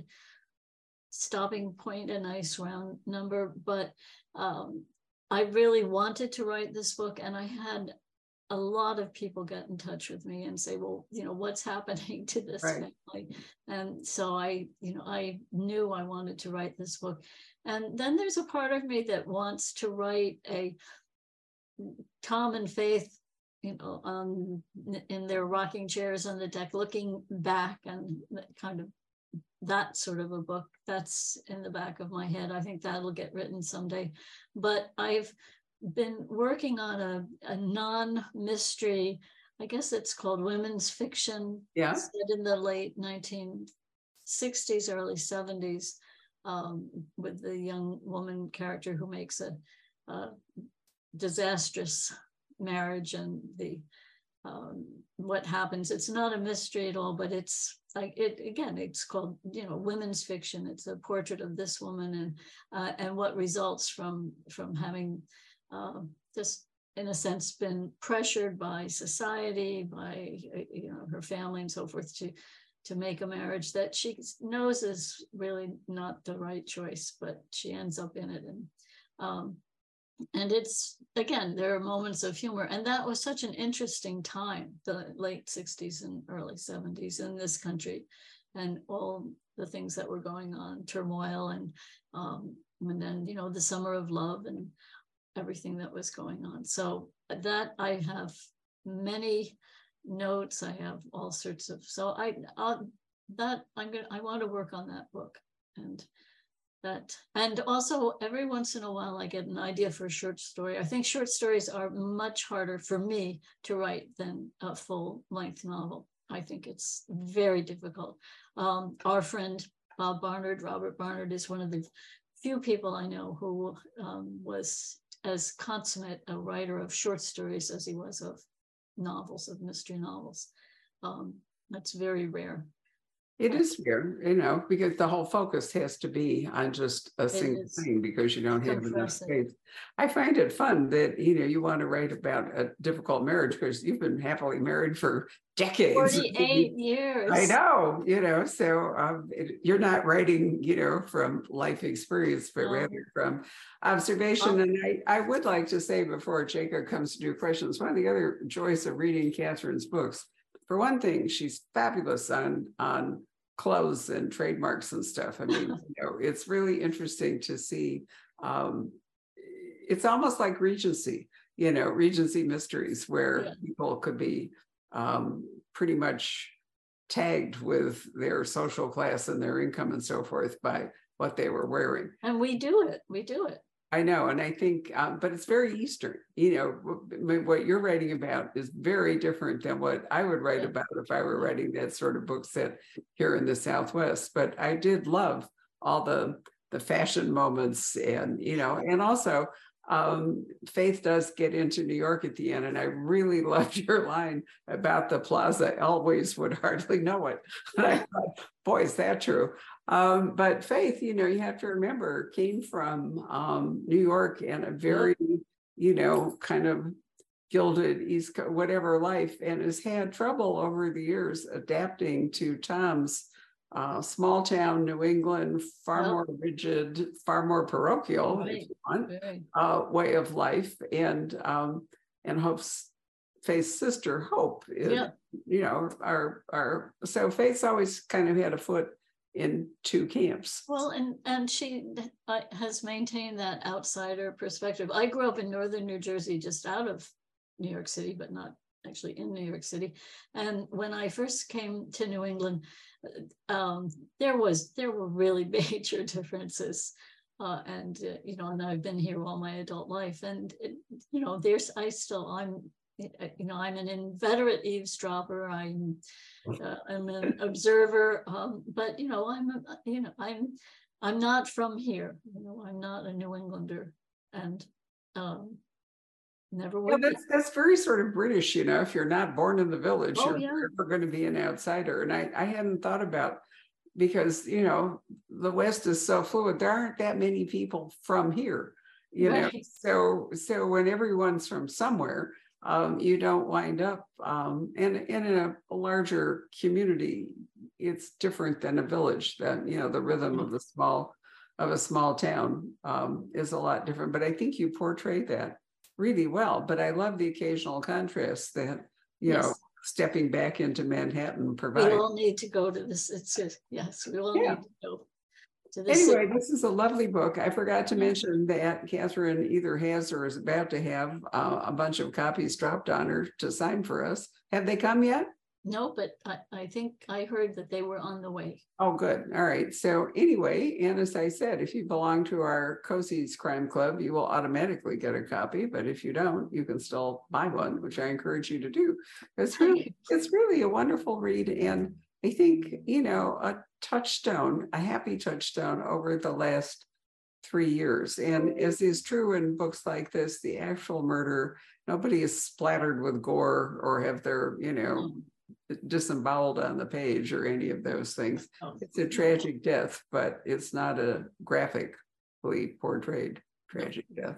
stopping point, a nice round number, but um, I really wanted to write this book, and I had a lot of people get in touch with me and say, well, you know, what's happening to this Right. family? And so I, you know, I knew I wanted to write this book. And then there's a part of me that wants to write a Tom and Faith, you know, um, in their rocking chairs on the deck, looking back, and kind of that sort of a book that's in the back of my head. I think that'll get written someday. But I've been working on a, a non-mystery, I guess it's called women's fiction, Yeah. set in the late nineteen sixties, early seventies, um, with the young woman character who makes a, a disastrous marriage, and the um, what happens. It's not a mystery at all, but it's like it again. It's called, you know, women's fiction. It's a portrait of this woman, and uh, and what results from from having uh, just, in a sense, been pressured by society, by, you know, her family and so forth, to to make a marriage that she knows is really not the right choice, but she ends up in it. And um, and it's, again, there are moments of humor, and that was such an interesting time, the late sixties and early seventies in this country, and all the things that were going on, turmoil, and um, and then, you know, the summer of love and everything that was going on. So that, I have many notes, I have all sorts of, so I I'll, that I'm gonna I want to work on that book. And that, and also every once in a while I get an idea for a short story. I think short stories are much harder for me to write than a full length novel. I think it's very difficult. Um, our friend Bob Barnard, Robert Barnard, is one of the few people I know who um, was as consummate a writer of short stories as he was of novels, of mystery novels. Um, that's very rare. It is rare, you know, because the whole focus has to be on just a single thing, because you don't have enough space. I find it fun that, you know, you want to write about a difficult marriage because you've been happily married for decades. forty-eight years. I know, you know, so um, it, you're not writing, you know, from life experience, but no. rather from observation. Oh. And I, I would like to say, before Jacob comes to do questions, one of the other joys of reading Catherine's books, for one thing, she's fabulous on, on clothes and trademarks and stuff. I mean, you know, it's really interesting to see. Um, it's almost like Regency, you know, Regency mysteries, where yeah. people could be um, pretty much tagged with their social class and their income and so forth by what they were wearing. And we do it. We do it. I know, and I think, um, but it's very Eastern. You know, what you're writing about is very different than what I would write yeah. about if I were writing that sort of book set here in the Southwest. But I did love all the the fashion moments, and you know, and also um, Faith does get into New York at the end, and I really loved your line about the plaza. Always would hardly know it. And I thought, boy, is that true. Um, but Faith, you know, you have to remember, came from um, New York, and a very, you know, kind of gilded East Coast, whatever life, and has had trouble over the years adapting to Tom's uh, small town New England, far yep. more rigid, far more parochial, right. if you want, right. uh, way of life. And um, and Hope's Faith's sister, Hope, is, yep. you know, are are so Faith's always kind of had a foot in two camps. Well, and and she uh, has maintained that outsider perspective. I grew up in northern New Jersey, just out of New York City, but not actually in New York City. And when I first came to New England, um, there was there were really major differences. Uh, and uh, you know, and I've been here all my adult life, and it, you know, there's I still I'm you know I'm an inveterate eavesdropper. I'm uh, I'm an observer, um, but you know I'm you know I'm I'm not from here. You know, I'm not a New Englander, and um, never will. Yeah, that's that's very sort of British. You know, if you're not born in the village, oh, you're yeah. never going to be an outsider. And I I hadn't thought about, because you know the West is so fluid. There aren't that many people from here. You right. know, so so when everyone's from somewhere. Um, you don't wind up, um, and, and in a, a larger community, it's different than a village. That, you know, the rhythm of the small, of a small town um, is a lot different. But I think you portray that really well. But I love the occasional contrast that, you yes. know, stepping back into Manhattan provides. We all need to go to this. It's just, yes, we all yeah. need to go. to this. Anyway, this is a lovely book. I forgot to Yeah. mention that Catherine either has or is about to have uh, a bunch of copies dropped on her to sign for us. Have they come yet? No, but I, I think I heard that they were on the way. Oh, good. All right. So anyway, and as I said, if you belong to our Cosey's Crime Club, you will automatically get a copy. But if you don't, you can still buy one, which I encourage you to do. It's really, it's really a wonderful read. And I think, you know, a touchstone, a happy touchstone over the last three years. And as is true in books like this, the actual murder, nobody is splattered with gore or have their, you know, disemboweled on the page or any of those things. It's a tragic death, but it's not a graphically portrayed tragic death.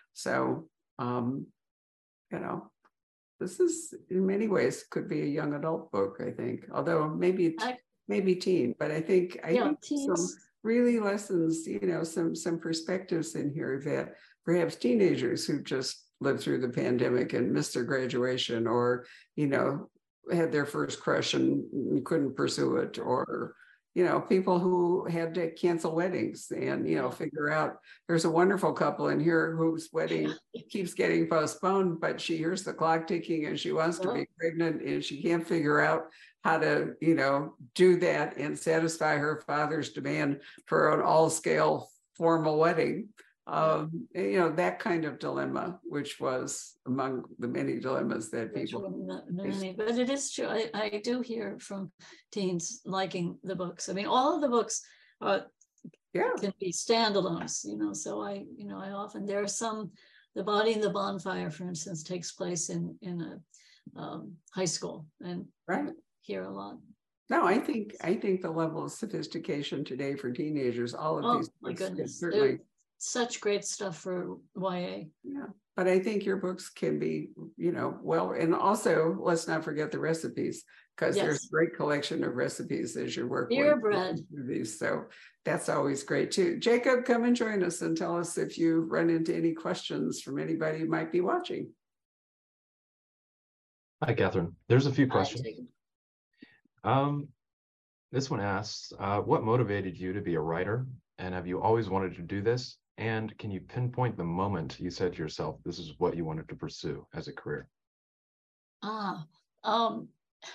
So, um, you know, this is in many ways could be a young adult book, I think, although maybe I, maybe teen, but I think I yeah, think teens. some really lessons, you know, some some perspectives in here that perhaps teenagers who just lived through the pandemic and missed their graduation, or, you know, had their first crush and couldn't pursue it, or, you know, people who had to cancel weddings and, you know, figure out. There's a wonderful couple in here whose wedding keeps getting postponed, but she hears the clock ticking and she wants to be pregnant and she can't figure out how to, you know, do that and satisfy her father's demand for an all-scale formal wedding. Um, you know, that kind of dilemma, which was among the many dilemmas that people. Many, but it is true. I, I do hear from teens liking the books. I mean, all of the books uh, yeah. can be standalones, you know. So I, you know, I often there are some. The Body in the Bonfire, for instance, takes place in in a um, high school, and right. hear a lot. No, I think I think the level of sophistication today for teenagers, all of oh, these my books goodness. certainly. They're such great stuff for Y A. Yeah, but I think your books can be, you know, well, and also let's not forget the recipes, because yes. there's a great collection of recipes as you work Beer with bread. these. So that's always great too. Jacob, come and join us and tell us if you run into any questions from anybody who might be watching. Hi, Catherine. There's a few Hi, questions. Jacob. Um, this one asks, uh, what motivated you to be a writer? And have you always wanted to do this? And can you pinpoint the moment you said to yourself, this is what you wanted to pursue as a career? Ah, um,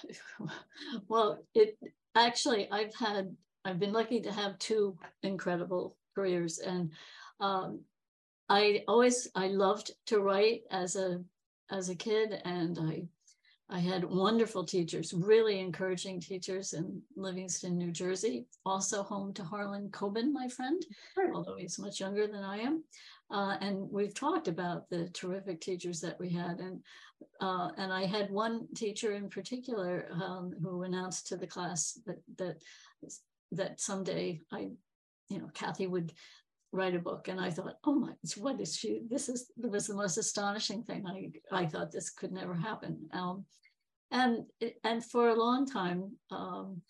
well, it actually, I've had, I've been lucky to have two incredible careers. And um, I always, I loved to write as a, as a kid. And I, I had wonderful teachers, really encouraging teachers in Livingston, New Jersey, also home to Harlan Coben, my friend, right. although he's much younger than I am. Uh, and we've talked about the terrific teachers that we had. And uh, and I had one teacher in particular um, who announced to the class that, that, that someday I, you know, Kathy would write a book. And I thought, oh my, what is she? This is, it was the most astonishing thing. I, I thought this could never happen. Um, and, and for a long time, um,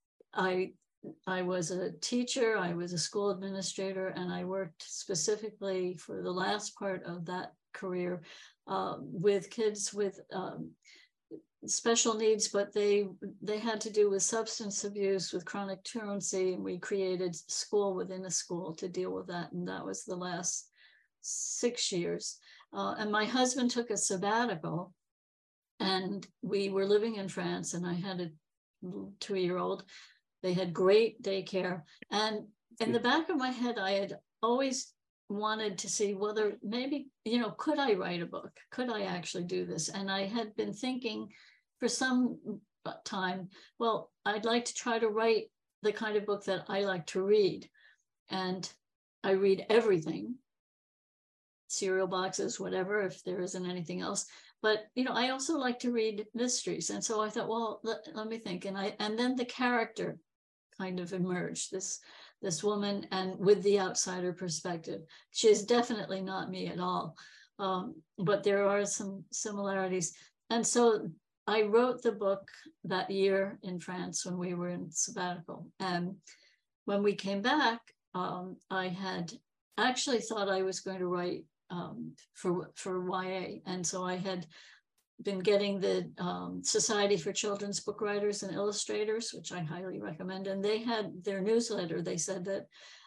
I, I was a teacher, I was a school administrator, and I worked specifically for the last part of that career uh, with kids with um, special needs, but they they had to do with substance abuse, with chronic truancy, and we created school within a school to deal with that, and that was the last six years. Uh, and my husband took a sabbatical, and we were living in France, and I had a two-year-old. They had great daycare, and in the back of my head, I had always wanted to see whether maybe, you know, could I write a book? Could I actually do this? And I had been thinking for some time, well, I'd like to try to write the kind of book that I like to read. And I read everything, cereal boxes, whatever, if there isn't anything else. But, you know, I also like to read mysteries. And so I thought, well, let, let me think. And I, and then the character kind of emerged, this, this woman, and with the outsider perspective. She is definitely not me at all. Um, but there are some similarities. And so I wrote the book that year in France when we were in sabbatical. And when we came back, um, I had actually thought I was going to write um, for, for Y A. And so I had been getting the um, Society for Children's Book Writers and Illustrators, which I highly recommend. And they had their newsletter. They said that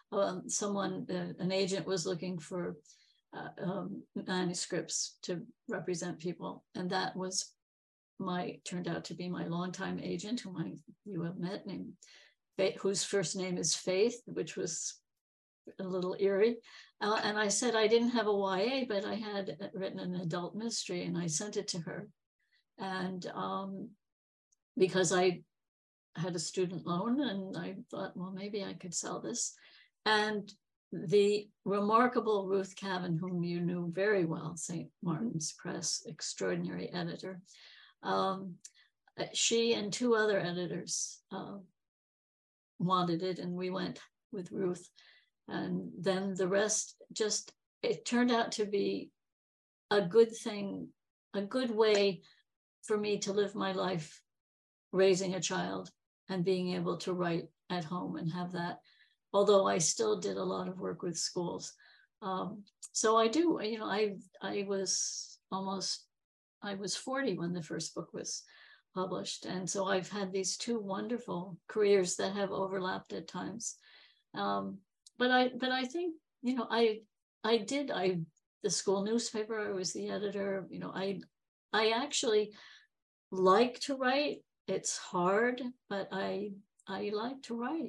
um, someone, uh, an agent was looking for uh, um, manuscripts to represent people. And that was my, turned out to be my longtime agent, whom I, you have met, named Faith, whose first name is Faith, which was a little eerie. Uh, and I said I didn't have a Y A, but I had written an adult mystery, and I sent it to her. And um, because I had a student loan, and I thought, well, maybe I could sell this. And the remarkable Ruth Cavan, whom you knew very well, Saint Martin's Press, extraordinary editor, um, she and two other editors uh, wanted it, and we went with Ruth. And then the rest just, it turned out to be a good thing, a good way for me to live my life raising a child and being able to write at home and have that, although I still did a lot of work with schools. Um, so I do, you know, I, I was almost, I was forty when the first book was published. And so I've had these two wonderful careers that have overlapped at times. Um, But I, but I think, you know, I, I did, I, the school newspaper, I was the editor, you know, I, I actually like to write. It's hard, but I, I like to write.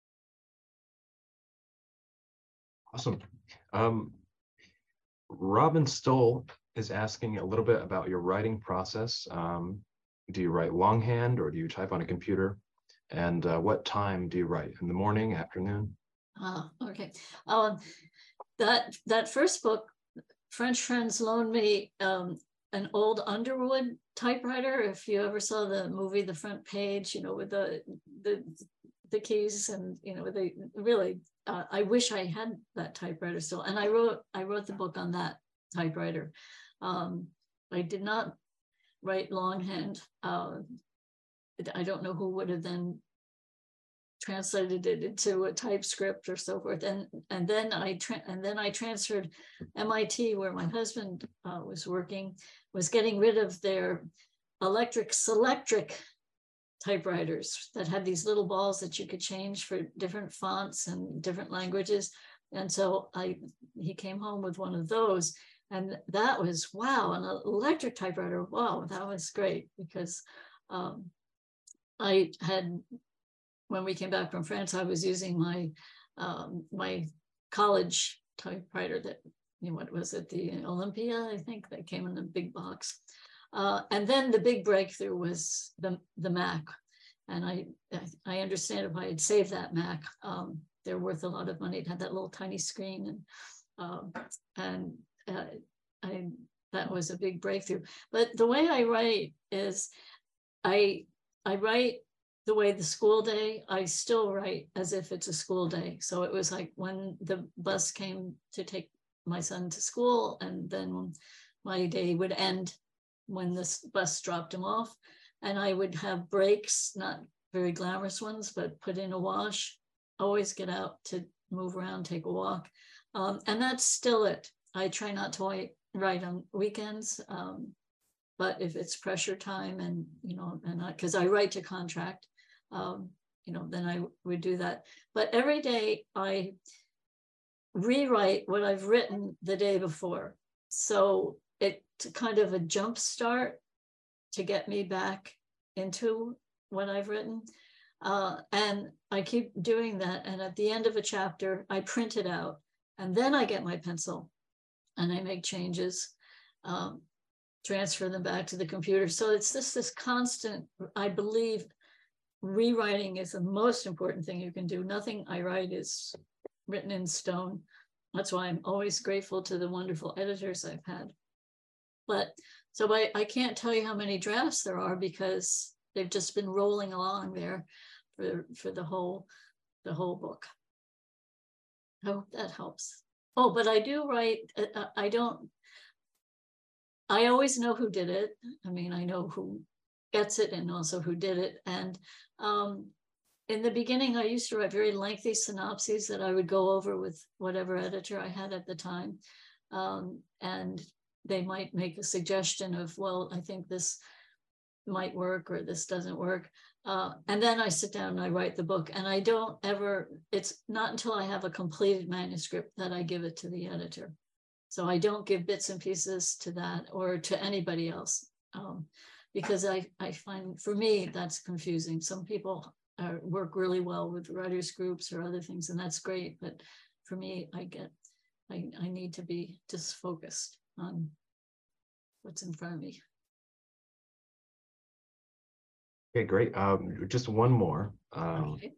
Awesome. Um, Robin Stoll is asking a little bit about your writing process. Um, do you write longhand or do you type on a computer? And uh, what time do you write? In the morning, afternoon? Ah, okay. Um, that that first book, French friends loaned me um, an old Underwood typewriter. If you ever saw the movie The Front Page, you know, with the the the keys and you know, they really. Uh, I wish I had that typewriter still. And I wrote I wrote the book on that typewriter. Um, I did not write longhand. Uh, I don't know who would have then translated it into a typescript or so forth. And and then I and then I transferred M I T, where my husband uh, was working, was getting rid of their electric Selectric typewriters that had these little balls that you could change for different fonts and different languages. And so I he came home with one of those, and that was, wow, an electric typewriter. Wow, that was great, because um, I had, when we came back from France, I was using my um, my college typewriter that, you know, what was it, the Olympia, I think, that came in a big box. Uh, and then the big breakthrough was the, the Mac. And I, I understand if I had saved that Mac, um, they're worth a lot of money. It had that little tiny screen, and um, and uh, I, that was a big breakthrough. But the way I write is, I I write the way the school day, I still write as if it's a school day. So it was like when the bus came to take my son to school, and then my day would end when this bus dropped him off, and I would have breaks, not very glamorous ones, but put in a wash, always get out to move around, take a walk. Um, and that's still it. I try not to write, write on weekends, um, but if it's pressure time, and, you know, and I, cause I write to contract, um, you know, then I would do that. But every day I rewrite what I've written the day before. So it's kind of a jump start to get me back into what I've written. Uh, and I keep doing that. And at the end of a chapter, I print it out, and then I get my pencil and I make changes, um, transfer them back to the computer. So it's just this constant, I believe rewriting is the most important thing you can do. Nothing I write is written in stone. That's why I'm always grateful to the wonderful editors I've had. But so I, I can't tell you how many drafts there are, because they've just been rolling along there for, for the whole, the whole book. I hope that helps. Oh, but I do write, uh, I don't, I always know who did it. I mean, I know who gets it and also who did it. And um, in the beginning, I used to write very lengthy synopses that I would go over with whatever editor I had at the time. Um, and they might make a suggestion of, well, I think this might work or this doesn't work. Uh, and then I sit down and I write the book, and I don't ever, it's not until I have a completed manuscript that I give it to the editor. So I don't give bits and pieces to that or to anybody else, um, because I, I find, for me, that's confusing. Some people are, work really well with writers groups or other things, and that's great. But for me, I get, I, I need to be just focused on what's in front of me. Okay, great. Um, just one more. Um, Okay.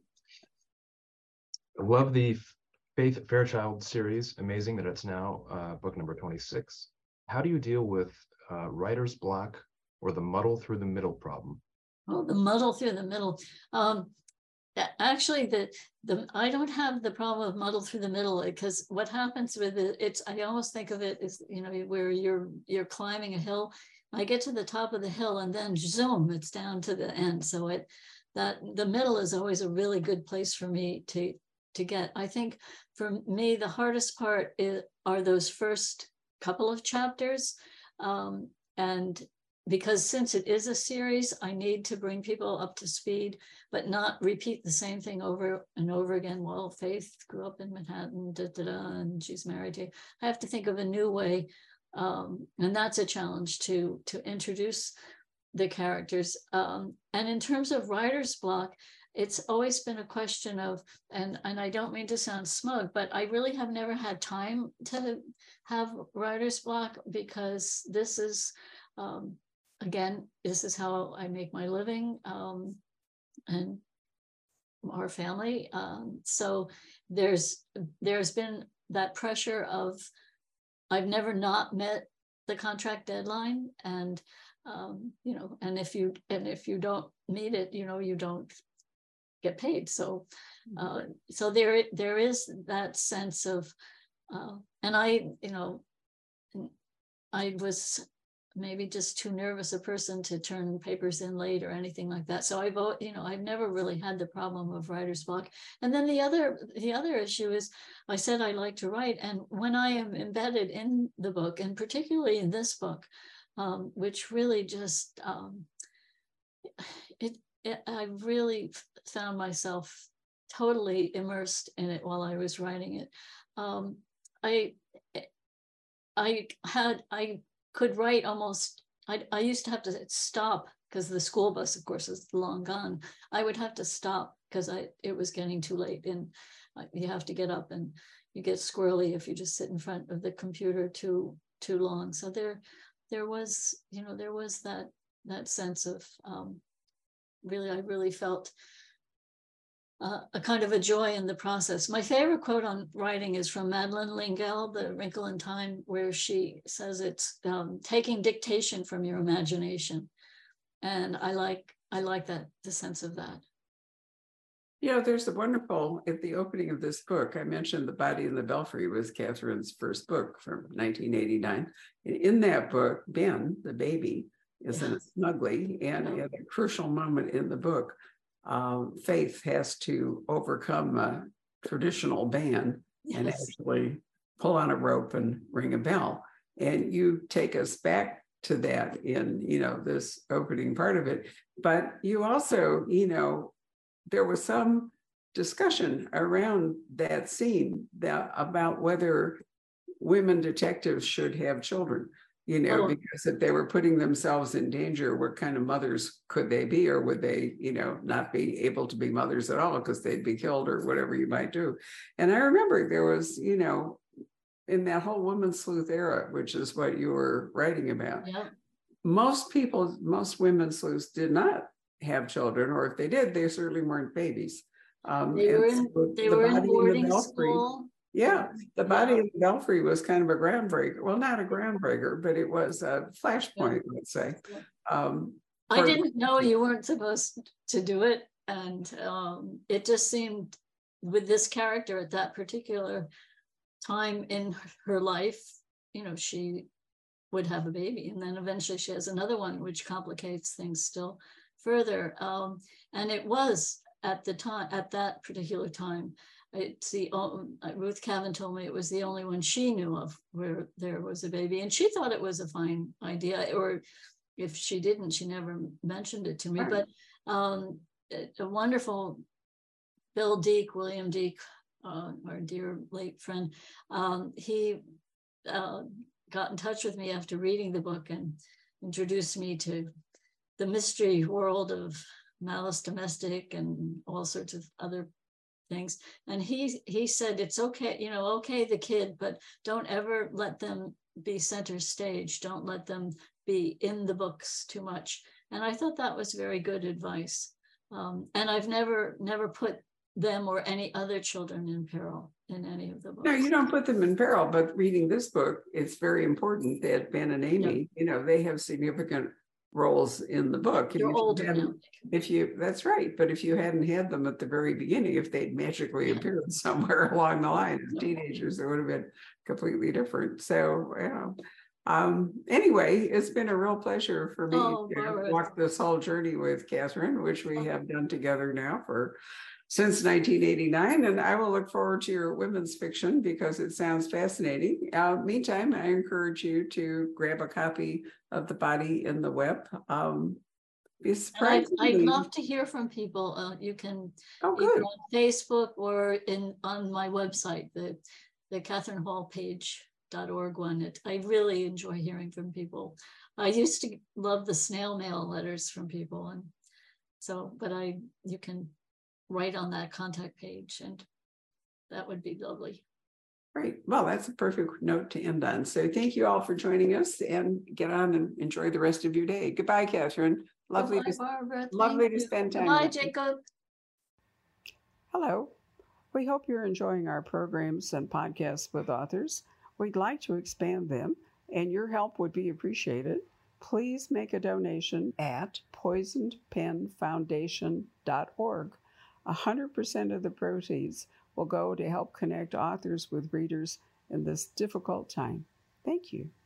I love the Faith Fairchild series. Amazing that it's now uh, book number twenty-six. How do you deal with uh, writer's block or the muddle through the middle problem? Oh, the muddle through the middle. Um, actually, the the I don't have the problem of muddle through the middle, because what happens with it, it's I almost think of it as, you know, where you're you're climbing a hill. I get to the top of the hill and then zoom, it's down to the end. So it that the middle is always a really good place for me to to get. I think for me, the hardest part is, are those first couple of chapters. Um, and because since it is a series, I need to bring people up to speed, but not repeat the same thing over and over again. Well, Faith grew up in Manhattan, da, da, da, and she's married to, I have to think of a new way. Um, and that's a challenge to, to introduce the characters. Um, and in terms of writer's block, it's always been a question of, and, and I don't mean to sound smug, but I really have never had time to have writer's block, because this is, um, again, this is how I make my living, um, and our family. Um, so there's there's been that pressure of, I've never not met the contract deadline, and um, you know, and if you and if you don't meet it, you know, you don't get paid. So, uh, so there there is that sense of, uh, and I, you know, I was maybe just too nervous a person to turn papers in late or anything like that. So I've, you know, I've never really had the problem of writer's block. And then the other, the other issue is, I said I like to write, and when I am embedded in the book, and particularly in this book, um, which really just, um, it, it, I really found myself totally immersed in it while I was writing it. Um, I, I had, I could write almost, I, I used to have to stop because the school bus, of course, is long gone. I would have to stop because I it was getting too late, and you have to get up, and you get squirrely if you just sit in front of the computer too too long. So there, there was, you know, there was that that sense of um, really, I really felt Uh, a kind of a joy in the process. My favorite quote on writing is from Madeleine L'Engle, The Wrinkle in Time, where she says it's um, taking dictation from your imagination. And I like, I like that, the sense of that. Yeah, there's a wonderful, at the opening of this book, I mentioned The Body in the Belfry was Catherine's first book from nineteen eighty-nine. In that book, Ben, the baby, is yeah. in a snuggly, and at a crucial moment in the book, Um, Faith has to overcome a traditional ban yes. and actually pull on a rope and ring a bell. And you take us back to that in, you know, this opening part of it. But you also, you know, there was some discussion around that scene that about whether women detectives should have children. You know, oh. because if they were putting themselves in danger, what kind of mothers could they be? Or would they, you know, not be able to be mothers at all because they'd be killed or whatever you might do. And I remember there was, you know, in that whole woman sleuth era, which is what you were writing about, yeah. most people, most women sleuths did not have children, or if they did, they certainly weren't babies. Um, they were in, so they the were in boarding Belfry, school. Yeah, the Body yeah. of the Belfry was kind of a groundbreaker. Well, not a groundbreaker, but it was a flashpoint, yeah. let's say. Um, I didn't know you weren't supposed to do it. And um, it just seemed with this character at that particular time in her life, you know, she would have a baby. And then eventually she has another one, which complicates things still further. Um, and it was at the time, at that particular time, it's the Ruth Cavan told me it was the only one she knew of where there was a baby, and she thought it was a fine idea, or if she didn't, she never mentioned it to me. But um, a, a wonderful Bill Deek, William Deek, uh, our dear late friend, um, he uh, got in touch with me after reading the book and introduced me to the mystery world of Malice Domestic and all sorts of other things. And he he said, it's okay, you know, okay, the kid, but don't ever let them be center stage. Don't let them be in the books too much. And I thought that was very good advice. Um, and I've never, never put them or any other children in peril in any of the books. No, you don't put them in peril, but reading this book, it's very important that Ben and Amy, yeah. you know, they have significant roles in the book. They're if older you now. If you, that's right. But if you hadn't had them at the very beginning, if they'd magically yeah. appeared somewhere along the line as teenagers, it would have been completely different. So, yeah. Um, anyway, it's been a real pleasure for me oh, to Barbara. walk this whole journey with Catherine, which we have done together now for since nineteen eighty-nine, and I will look forward to your women's fiction because it sounds fascinating. Uh, meantime, I encourage you to grab a copy of The Body in the Web. Um, I'd, I'd love to hear from people. Uh, you can oh, either good. on Facebook or in on my website, the the Catherine Hall page dot org one. It, I really enjoy hearing from people. I used to love the snail mail letters from people, and so, but I you can write on that contact page, and that would be lovely. Great. Well, that's a perfect note to end on. So thank you all for joining us, and get on and enjoy the rest of your day. Goodbye, Catherine. Lovely, Goodbye, to, Barbara. lovely Thank to you. spend time Goodbye, with you. Jacob. Hello. We hope you're enjoying our programs and podcasts with authors. We'd like to expand them, and your help would be appreciated. Please make a donation at poisoned pen foundation dot org. one hundred percent of the proceeds will go to help connect authors with readers in this difficult time. Thank you.